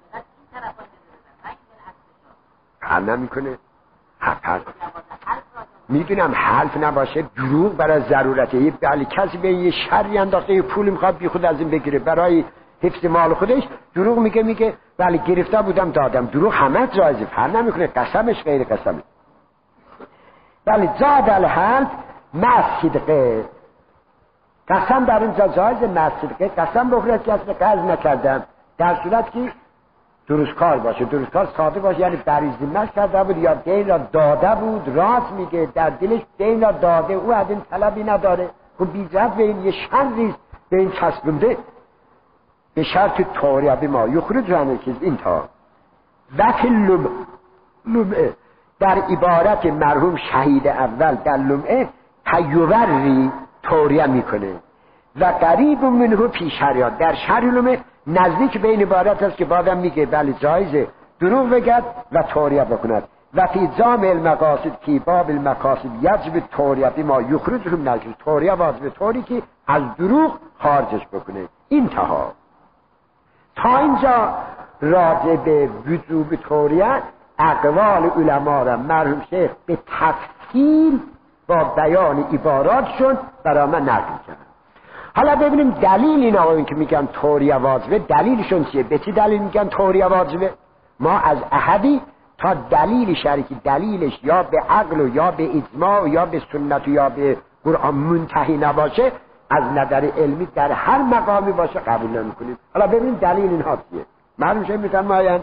S1: حل نمیکنه. حل میدونم حلف نباشه، دروغ برای ضرورته. یه بله کسی به یه شری انداخته یه پول میخواد بی خود از این بگیره برای حفظ مال خودش، دروغ میگه میگه بله گرفته بودم دادم. دروغ همه جایزه، فرق نمیکنه قسمش غیر قسمه. بله زاد الحلف مع صدقه، قسم در اینجا جایزه مع صدقه، قسم بخوره که اصلا قرض نکردم در صورت که درست کار باشه، درست کار ساده باشه، یعنی بریزی مش کرده بود یا دین را داده بود، راست میگه در دلش دین را داده، او از این طلبی نداره، خب بیزد به این یه شرطی به این چسبنده به شرط توریه ما یخرج رانه که این تا وقت لمعه در عبارت مرحوم شهید اول در لمعه تیوری توریه میکنه و قریب منه پیش شریعت. در شرح لمعه نزدیک به این عبارت است که بعدم میگه بله جایزه دروغ بگد و توریه بکند. و فی جامع المقاصد کی باب المقاصد یجب توریه بما یخرج هم نجل، توریه واجب طوری که از دروغ خارجش بکنه. انتها تا اینجا راجع به وجوب توریه اقوال علما را مرحوم شیخ به تفصیل با بیان عباراتشون برای من نقل کردن. حالا ببینیم دلیل این آقایون که میگن توریه واجبه دلیلشون چیه؟ به چی دلیل میگن توریه واجبه؟ ما از احدی تا دلیل شریکی دلیلش یا به عقل و یا به اجماع و یا به سنت و یا به قرآن منتهی نباشه، از نظر علمی در هر مقامی باشه قبول نمیکنیم. حالا ببینیم دلیل اینها چیه. معلوم شد میتونن مایند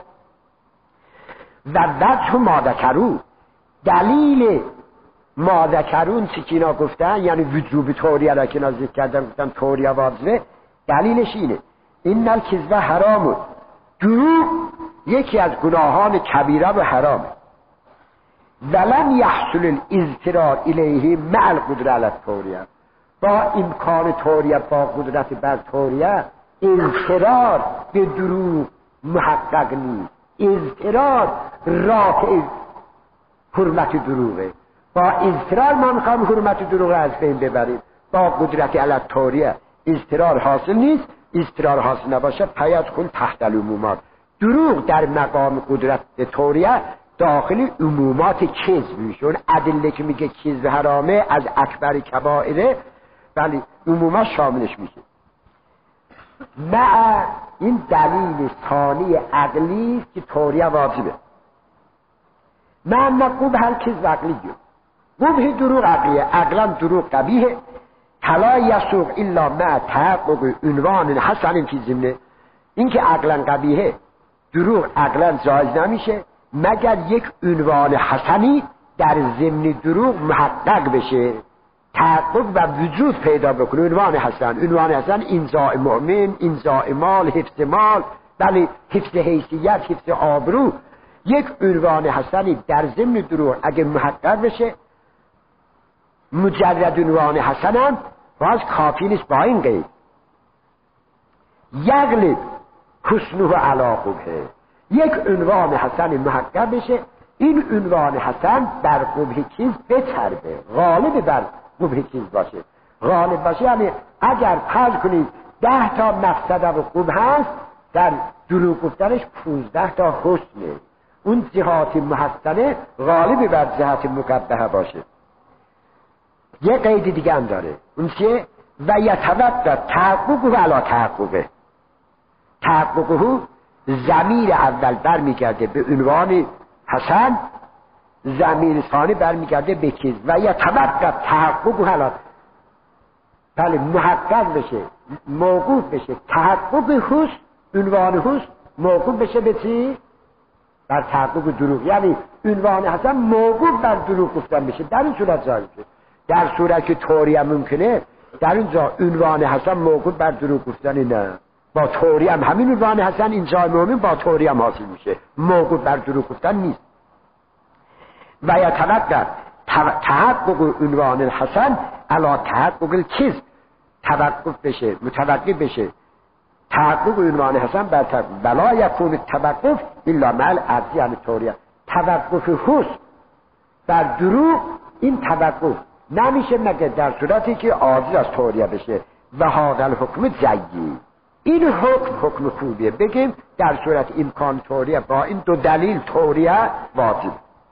S1: و وجه ما ذکروا، دلیل ما ذکرون چی که اینا گفتن یعنی وجوب توریه را که اینا ذکر کردن گفتن توریه واجبه، دلیلش اینه این الکذب حرام، دروغ یکی از گناهان کبیره و حرامه. ولن یحصل الاضطرار الیه مع القدره علی التوریه، با امکان توریه با قدرت بر توریه اضطرار به دروغ محقق نیست. اضطرار رافع حرمت دروغه، با اضطرار ما میخوام حرمت دروغ از بین ببریم، با قدرت علی التوریه اضطرار حاصل نیست. اضطرار حاصل نباشه پیاد کن تحت العمومات، دروغ در مقام قدرت توریه داخل عمومات کذب میشون. ادله که میگه کذب حرامه از اکبر کبائره ولی عموما شاملش میشه. مع این دلیل ثانی عقلی که توریه واجبه. مع نقوب هر کذب عقلیه، قبح دروغ عقلیه، عقلا دروغ قبیه، فلا یسوق الا مع تحقق عنوان حسن فی ضمنه. این که عقلا قبیه دروغ عقلا جایز نمیشه مگر یک عنوان حسنی در ضمن دروغ محقق بشه، تحقق و وجود پیدا بکنه. عنوان حسن، عنوان حسن انزاء مؤمن، انزاء مال، حفظ مال، بله حفظ حیثیت، حفظ آبرو. یک عنوان حسنی در ضمن دروغ اگه محقق بشه مجرد عنوان حسن هم باز کافی نیست با این قید یغلب حسنه علی قبحه، یک عنوان حسن محقق بشه، این عنوان حسن بر قبح چیز بچربه، غالب بر قبح چیز باشه. غالب باشه یعنی اگر فرض کنید ده تا مقصد و قبح هست، در دروغ گفتنش پونزده تا حسنه، اون جهات محسنه غالب بر جهات مقبحه باشه. یه قید دیگه هم داره، اون چیه؟ و یتوقع تحققه علی تحققه، تحققه ضمیر اول برمیگرده به عنوان حسن، ضمیر ثانی برمیگرده به چیز و یتوقع تحققه علی، بله محقق بشه، موقوف بشه، تحقق حسن، عنوان حسن موقوف بشه به چی؟ بر تحقق دروغ، یعنی عنوان حسن موقوف بر دروغ گفتن بشه، در این صورت ظاهر بشه. در صورت که طوری هم ممکنه در اینجا عنوان حسن موقوف بر دروغ گفتن نه، با طوری هم همین عنوان حسن اینجا مومن با طوری هم حاصل میشه، موقوف بر دروغ گفتن نیست. و یتوقع تحقق عنوان الحسن علی تحقق چیز، توقف بشه، متوقف بشه تحقق عنوان حسن بر بلا یکون توقف الا مع العجز، یعنی طوری توقف حسن بر دروغ، این توقف نمیشه مگه در صورتی که عاجز از طوریه بشه. و هذا الحکم جیی، این حکم حکم خوبیه، بگیم در صورت امکان طوریه با این دو دلیل طوریه واجب.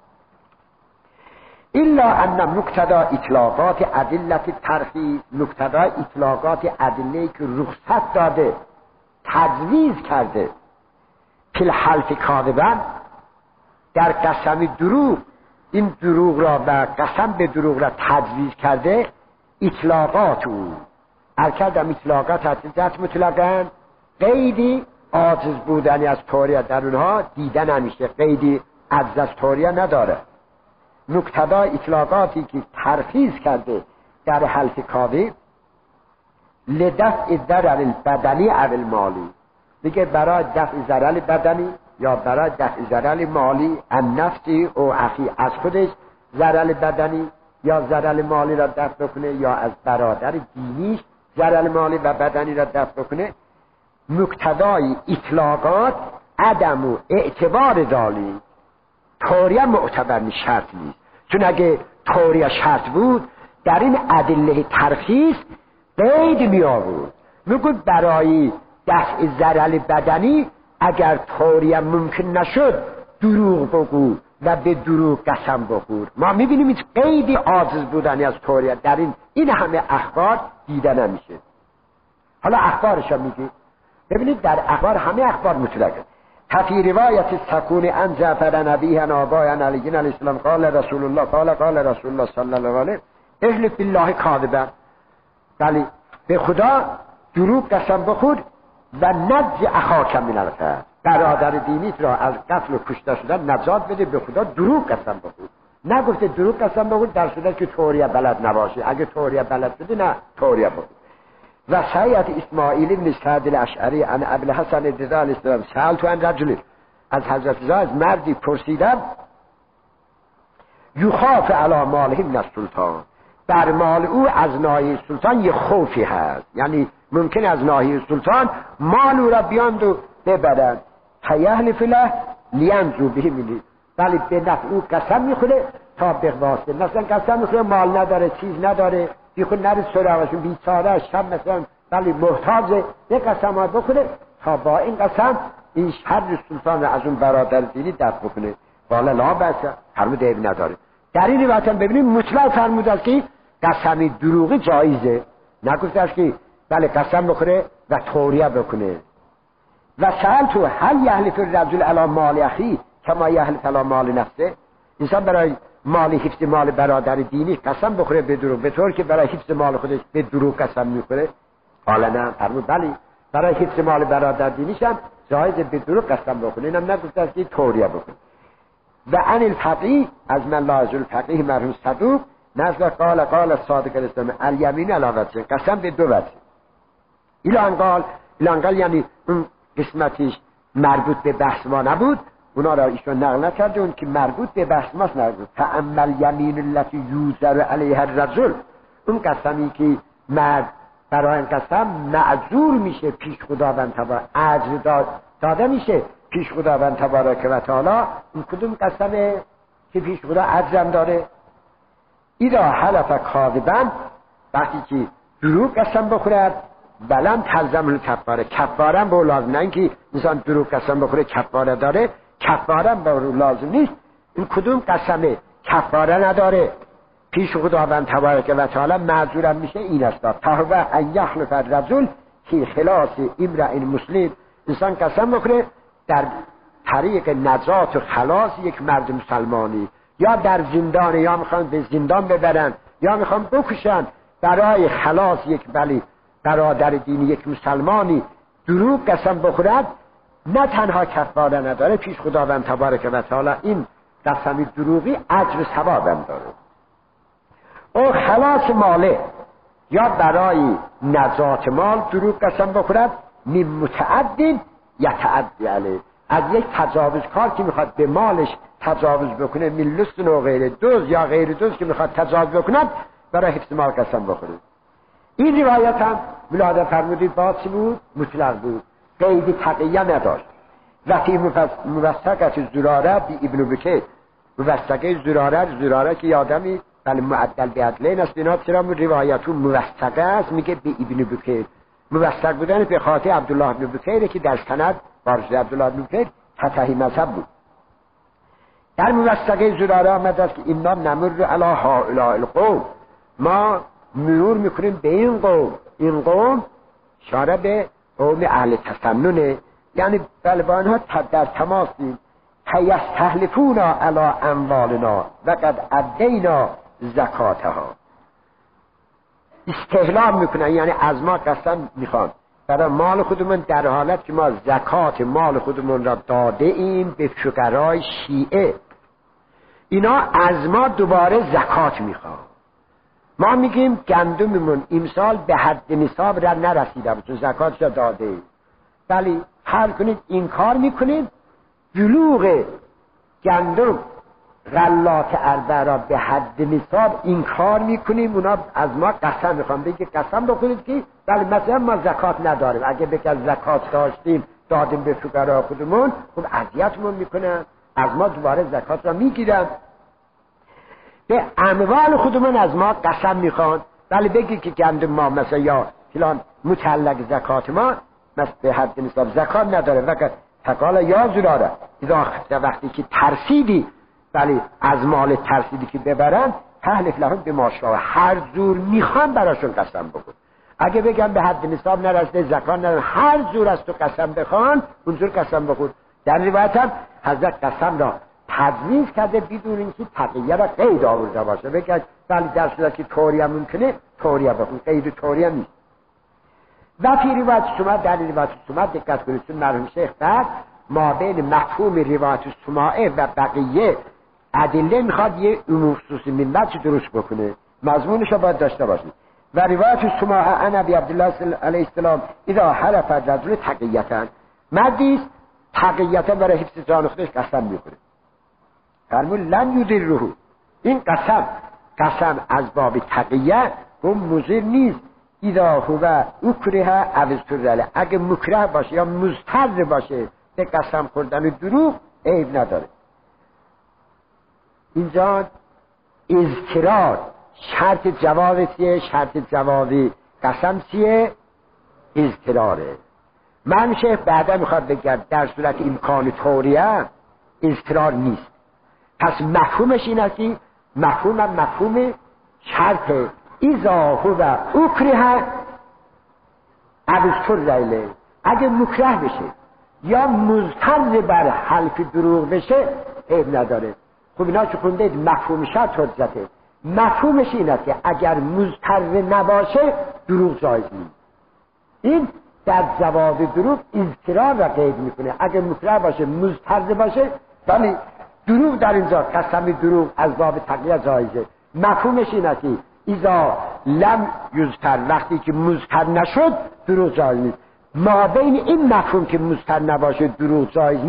S1: الا ان مقتضا اطلاقات ادله ترخیص، مقتضا اطلاقات ادله که رخصت داده تجویز کرده که حلف کاذبن در قسم دروغ، این دروغ را و قسم به دروغ را تجویز کرده، اطلاقات او ارکدم اطلاقات حدیثت مطلقاً قیدی عاجز بودنی از طوریه در اونها دیده نمیشه، قیدی عجز از طوریه نداره. مقتضا اطلاقاتی که ترخیص کرده در حلف کاذب لدفع ضرر البدنی او المالی، دیگه برای دفع ضرر بدنی یا برای دفع ضرر مالی، ان نفسی او اخی، از خودش ضرر بدنی یا ضرر مالی را دفع کنه یا از برادر دینیش ضرر مالی و بدنی را دفع کنه. مقتضای اطلاقات عدم و اعتبار دالی، طوریه معتبر نیست، شرط نیست، چون اگه طوریه شرط بود در این ادله ترخیص قید می آورد، میگود برای دفع ضرر بدنی اگر طوریه ممکن نشد دروغ بگو و به دروغ قسم بخور. ما میبینیم این قیدی عاجز بودنی از طوریه در این این همه اخبار دیده نمیشه. حالا اخبارش هم میگی، ببینید در اخبار همه اخبار مطلقه. فی روایت سکون ان جعفر نبیه ان آبای ان علیین علیه السلام قال رسول الله قال قال رسول الله صلی الله علیه احلف بالله کاذبا، ولی به خدا دروغ قسم بخور و نج اخاک من القتل، برادر دینیت را از قتل و کشته شدن نجات بده، به خدا دروغ قسم بخور. نگفته دروغ قسم بخور در صورتی که طوریه بلد نباشه، اگه طوریه بلد بده نه طوریه بخور. و سیعت اسماعیل بن سعد الاشعری عن ابی الحسن رضی علیه السلام سألت عن رجل، از حضرت رضا از مردی پرسیدم یخاف علی ماله من السلطان، در مال او از ناحیه سلطان یه خوفی هست، یعنی ممکن از ناحیه سلطان مال او را بیاند و ببرند، فیحلف له لینجو به منی، ولی به نفع او قسم میخوره تا بغواسته، مثلا قسم میخوره مال نداره چیز نداره بیخود نرید سراغشون بیچاره شب مثلا ولی محتاجه، یک قسم ها بخوره تا با این قسم این شر سلطان را از اون برادر دینی دفع بکنه. والا لا بسه فرموده ایب نداره. در این روایت هم ببینیم مطلق فرموده است که قسمی دروغی جایزه، نگفته است که بله قسم بخوره و توریه بکنه. و سأل تو هل یحلف الرجل علی مال اخی کما یحلف علی مال نفسه، انسان برای مال حفظ مال برادر دینی قسم بخوره به دروغ به طور که برای حفظ مال خودش به دروغ قسم میخوره؟ حالا نه، فرمود بله برای حفظ مال برادر دینیش هم جایز به دروغ قسم بخوره، اینم نگفته است که توریه بکنه. و عن الفقیه از من لاحظ الفقیه مرحوم صدوق نزد قال قال صادق الاسلام الیمین علاوه، قسم به دو وجه. ایلان قال ایلان قال یعنی اون قسمتش مربوط به بحث ما نبود، اونا را ایشون نقل نکرده، اون که مربوط به بحث ماست نقل. فاما الیمین التي یوزر علیها الرجل، اون قسمی که مرد برای این قسم معذور میشه پیش خداوند تبارک، اجر داد داده میشه پیش خداوند تبارک و تعالی، این کدوم قسمه که پیش خدا اجرم داره؟ اذا حلف کاذبا، وقتی که دروغ قسم بخورد، بلند تلزم الکفاره، کفاره هم به لازم نه اینکه انسان دروغ قسم بخوره کفاره داره، کفاره هم به لازم نیست. این کدوم قسمه کفاره نداره پیش خداوند تبارک و تعالی معذورم میشه؟ این است فهو ان یحلف الرجل فی خلاص امرئ مسلم، انسان قسم بخوره در طریق نجات و خلاص یک مرد مسلمانی، یا در زندان، یا میخوان به زندان ببرن، یا میخوان بکشن، برای خلاص یک بلی برادر دینی یک مسلمانی دروغ قسم بخورد، نه تنها کفاره نداره پیش خداوند تبارک و تعالی، این قسم دروغی اجر ثواب هم داره. او خلاص ماله، یا برای نجات مال دروغ قسم بخورد، من متعدد یتعدی علیه، از یک تجاوزکار که میخواد به مالش تجاوز بکنه، من لسن و غیر دوز یا غیر دوز که میخواد تجاوز بکند، برای حفظ مال قسم بخوره. این روایت هم ملاحظه فرمودید باطل بود، مطلق بود، قید تقیه نداشت. و فی موثقه زراره بی ابن بکیر، موثقه زراره، زراره که یادمی بله معدل به عدلین است، اینا چرا روایتو موثقه است میگه به ابن بکیر، موثق بودن به خاطر عبدالله ابن بکیر که در سند بارز عبدالله ابن بکیر فتحی مذهب بود. در موثقه زراره آمده است که اینا نمر علی هؤلاء القوم، ما مرور میکنیم به این قوم، این قوم اشاره به قوم اهل تسننه، یعنی بله با آنها در تماسیم، یستحلفون علی اموالنا و قد ادینا زکاتها، استحلال میکنن یعنی از ما قسم میخوان برای مال خودمون، در حالت که ما زکات مال خودمون را داده ایم به فقرای شیعه، اینا از ما دوباره زکات میخوان. ما میگیم گندممون امسال به حد نصاب را نرسیده چون زکاتش را داده ایم، ولی هر کنید این کار میکنید، بلوغ گندم غلات اربع را به حد نصاب این کار میکنیم، اونا از ما قسم میخوان، بگید قسم بخورید که ولی مثلا ما زکات نداریم، اگه بگید زکات داشتیم دادیم به فقرا خودمون، خب اذیتمون میکنن، از ما دوباره زکات را میگیرن، به اموال خودمون از ما قسم میخوان، ولی بگید که گندم ما مثلا یا فلان متعلق زکات ما مثلا به حد نصاب زکات نداره، وقت فقال یا زراره اذا وقتی که ترسیدی، ولی از مال ترسیدی که ببرن، تحلف لهم به ماشاء، هر جور میخوان براشون قسم بکن، اگه بگم به حد نصاب نرسیده زکات نداره، هر جور از تو قسم بخوان اونجور قسم بکن. در روایت هم حضرت قسم را تجویز کرده بدون اینکه تقیه را قید آورده باشه، بگه ولی در صورت که توریه ممکنه توریه بکن، قید توریه نیست. و فی روایت شما، در روایت شما دقت کنید، چون مرحوم شیخ بعد ما بین مفهوم روایت سماعه و بقیه ادله میخواد یه عموم خصوصی منت چی درست بکنه، مضمونش رو باید داشته باشید. و روایت سماعه عن ابی عبدالله علیه السلام اذا حلف الرجل تقیتا، مردی تقیتا برای حفظ جان خودش قسم میکنه، فرمود لن یضره، این قسم قسم از باب تقیه اون مضر نیست، اذا هو اکره او استرزله، اگه مکره باشه یا مضطر باشه به قسم خوردن دروغ عیب نداره. اینجا اضطرار شرط جواب چیه؟ شرط جوابی قسم چیه؟ اضطراره. من شیخ بعدا میخواد بگرد در صورت امکان توریه اضطرار نیست، پس مفهومش این است که مفهوم مفهوم شرط اذا هو اکره او استرزله، اگه مکره بشه یا مضطر بر حلف دروغ بشه عیب نداره. خب اینا چه خوندید مفهوم شرط حجته، مفهومش این است که اگر مضطر نباشه دروغ جایز نیست. این در جواب دروغ اضطرار را قید میکنه، اگر مکره باشه مضطر باشه، ولی دروغ در اینجا قسم دروغ از باب تقیه جایزه. مفهومش این است که اذا لم یضطر، وقتی که مضطر نشد دروغ جایز نیست. ما بین این مفهوم که مضطر نباشه دروغ جایز نیست،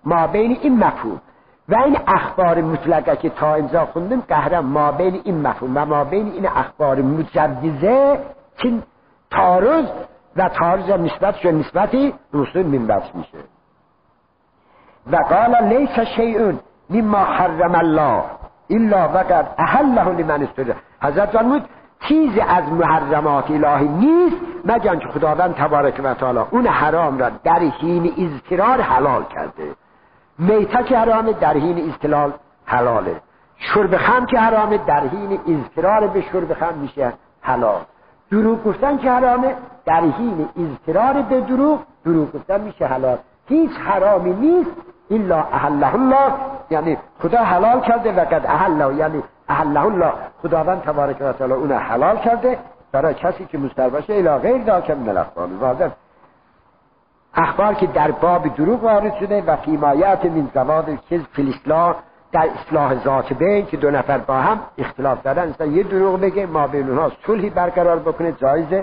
S1: ما بین این مفهوم و این اخبار مطلقه که تا اینجا خوندیم قهرم ما بین این مفهوم و ما بین این اخبار مجوزه که تعارض و تعارض نسبت شد نسبتی رسول منبت میشه. و قال لیس شیء مما حرم الله الا وقد احله لمن استحل. حضرت فرمود چیزی از محرمات الهی نیست مگر که خداوند تبارک و تعالی اون حرام را در حین اضطرار حلال کرده. میته که حرامه در حین استحلال حلاله، شرب خمر که حرامه در حین اضطرار به شرب خمر میشه حلال، دروغ گفتن که حرامه در حین اضطرار به دروغ دروغ گفتن میشه حلال. هیچ حرامی نیست الا احله الله، یعنی خدا حلال کرده و قد احله، یعنی احله الله خداوند تبارک و تعالی اون حلال کرده برای کسی که مضطر باشه الی غیر ذاک من الاخبار. واضح اخبار که در باب دروغ وارد شده و فیمایت من زواد الکذب فی الاصلاح، در اصلاح ذات بین که دو نفر با هم اختلاف دارن مثلا یه دروغ بگه ما بین اونها صلحی برقرار بکنه جایزه.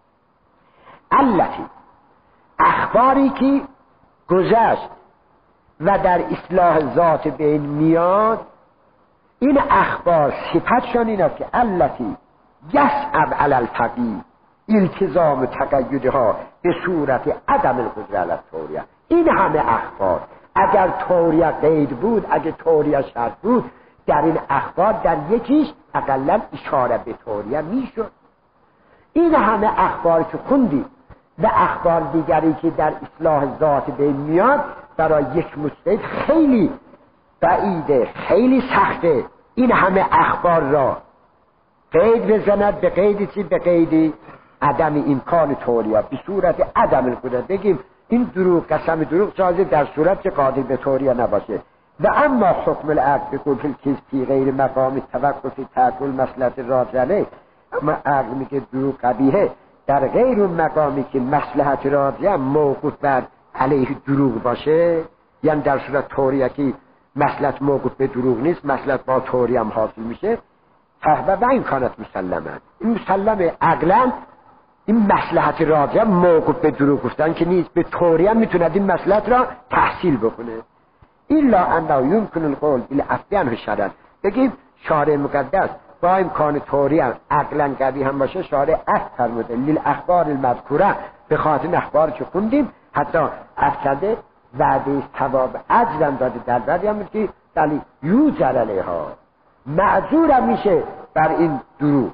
S1: التی اخباری که گذشت و در اصلاح ذات بین میاد، این اخبار صفتشان این است که التی یصعب علی الفقیه التزام تقیدها به صورت عدم القدره علی التوریه. این همه اخبار اگر توریه قید بود، اگر توریه شرط بود، در این اخبار در یکیش اقلا اشاره به توریه میشد. این همه اخبار که خوندی و اخبار دیگری که در اصلاح ذات بین میاد برای یک مجتهد خیلی بعیده، خیلی سخته این همه اخبار را قید بزند. به قیدی چی؟ به قیدی عدم امکان توریه، به صورت عدم القدرت. بگیم این دروغ، قسم دروغ جازه در صورت که قادر به توریه نباشه. و اما حکم العقل بکن فی الکذب فی غیر مقام توقف تعقل مصلحت راجعه، اما عقل میگه دروغ قبیحه در غیر اون مقامی که مصلحت راجعه موقوف بر علیه دروغ باشه، یعنی در صورت توریه که مصلحت موقوف به دروغ نیست، مصلحت با توریه هم حاصل میشه. فهو و این کانت مسلمه، این مسلمه عقلا این مصلحت راجعه موقوف به دروغ گفتن که نیست، به توریه میتوند این مصلحت را تحصیل بکنه. الا انه یمکن القول بالافدان شرعا. بگیم شارع مقدس با امکان توریه عقلا قوی هم باشه، شارع عهد فرموده للاخبار المذکوره، به خاطر اخبار که خوندیم حتی افکده وعده ثواب اجر هم داده در بعدی هم که دلی یوجر علیها معذور میشه بر این دروغ.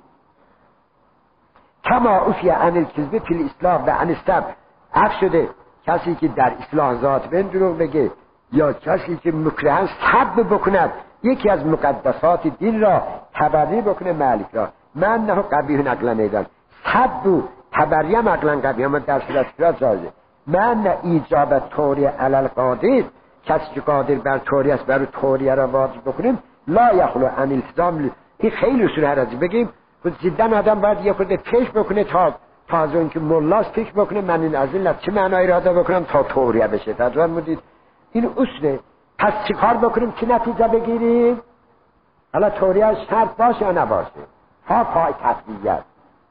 S1: کما افیه عن الکذب فی الاصلاح و عن السب، عکس شده کسی که در اصلاح ذات بین دروغ بگه یا کسی که مکرهن سب بکند یکی از مقدسات دین را تبری بکنه مالک را، من نه قبیح نقلا نیدن سب و تبریم عقلا قبیح، اما در صورت را جازه. من نه ایجاب توریه علی القادر، کسی که قادر بر توریه است بر توریه را واجب بکنیم لا یخلو عن التزام. این خیلی اصول هرازی بگیم زیدن آدم باید یه خورده پیش بکنه تا تا از اون که ملاست پیش بکنه من این از این چه معنایی را ادا بکنم تا توریه بشه. تجربه مدید این اصله. پس چی کار بکنیم که نتیجه بگیریم؟ حالا توریه شرط باشه یا نباشه؟ ها پای تقییت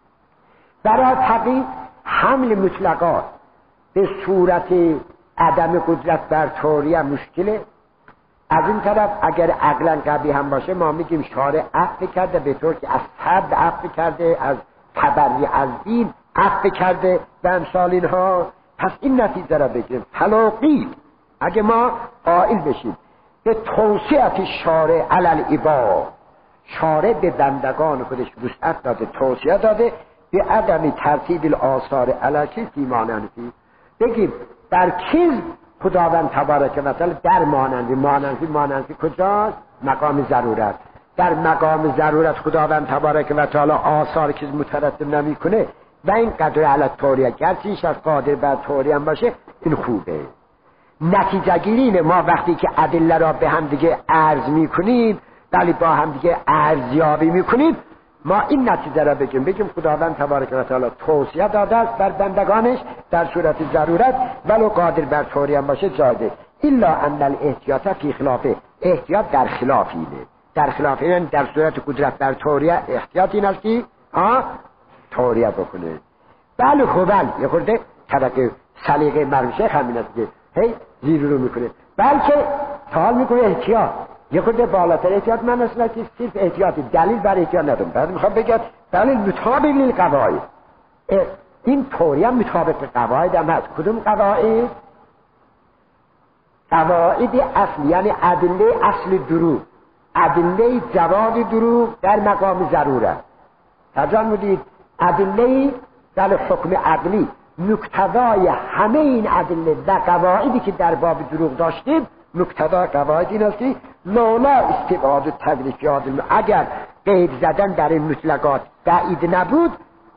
S1: برای تقیید حمل مطلقات به صورت عدم قدرت بر توریه مشکله. از این طرف اگر عقلا قبی هم باشه ما میگیم شارع عفو کرده به طور که از حد عفو کرده، از تبری از دین عفو کرده و امثال اینها. پس این نتیجه را بگیریم تلاقی اگه ما قائل بشیم به توصیت شارع علل عباد، شارع به بندگان خودش وسعت داده، توصیه داده به عدم ترتیب الاثار علیه فی مانندی. بگیم در کذب خداوند تبارک و تعالی در مانندی، مانندی مانندی کجاست؟ مقام ضرورت. در مقام ضرورت خداوند تبارک و تعالی آثار کذب مترتب نمیکنه و این قدر علی توریه گرچه از قادر بر توریه هم باشه این خوبه. نتیجه گیرین ما وقتی که ادله را به هم دیگه عرض میکنیم ولی با هم دیگه ارزیابی میکنیم ما این نتیجه را بگیم بگیم خداوند تبارک و تعالی توصیه داده است بر بندگانش در صورت ضرورت ولو قادر بر توریه هم باشه جایزه. الا ان الاحتیاط فی خلافه، احتیاط در خلاف اینه، در خلاف اینه در صورت قدرت بر توریه احتیاط این است که آه توریه بکنه. بله خوبن یه خورده طبقه سلیقه مرموشه همین است که هی زیر رو میکنه. بلکه حال میکنه احتیاط یه خود بالاتر احتیاط من اصلا که صرف احتیاطی دلیل برای احتیاط ندارم. بعد میخوام بگم دلیل مطابق للقواعد، این طوری هم مطابق قواعد هم هست. کدوم قواعد؟ قواعد اصلی، یعنی ادله اصل دروغ، ادله جواز دروغ در مقام ضرورت. ترجمه بدید ادله در حکم عقلی، مقتضای همه این ادله و قواعدی که در باب دروغ داشتیم، مقتضای قواعد این است که لولا استبعاد و تدریکیات، اگر قید زدن در این مطلقات بعید نبود،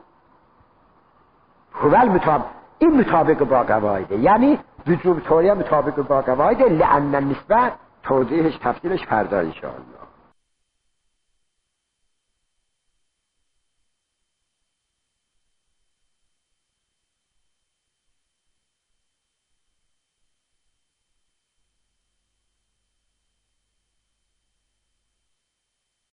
S1: هول مطابق، این مطابق با قواعده، یعنی وجوب طوری مطابق با قواعده، لأن النسبه توضیحش تفصیلش فردا ان شاء الله.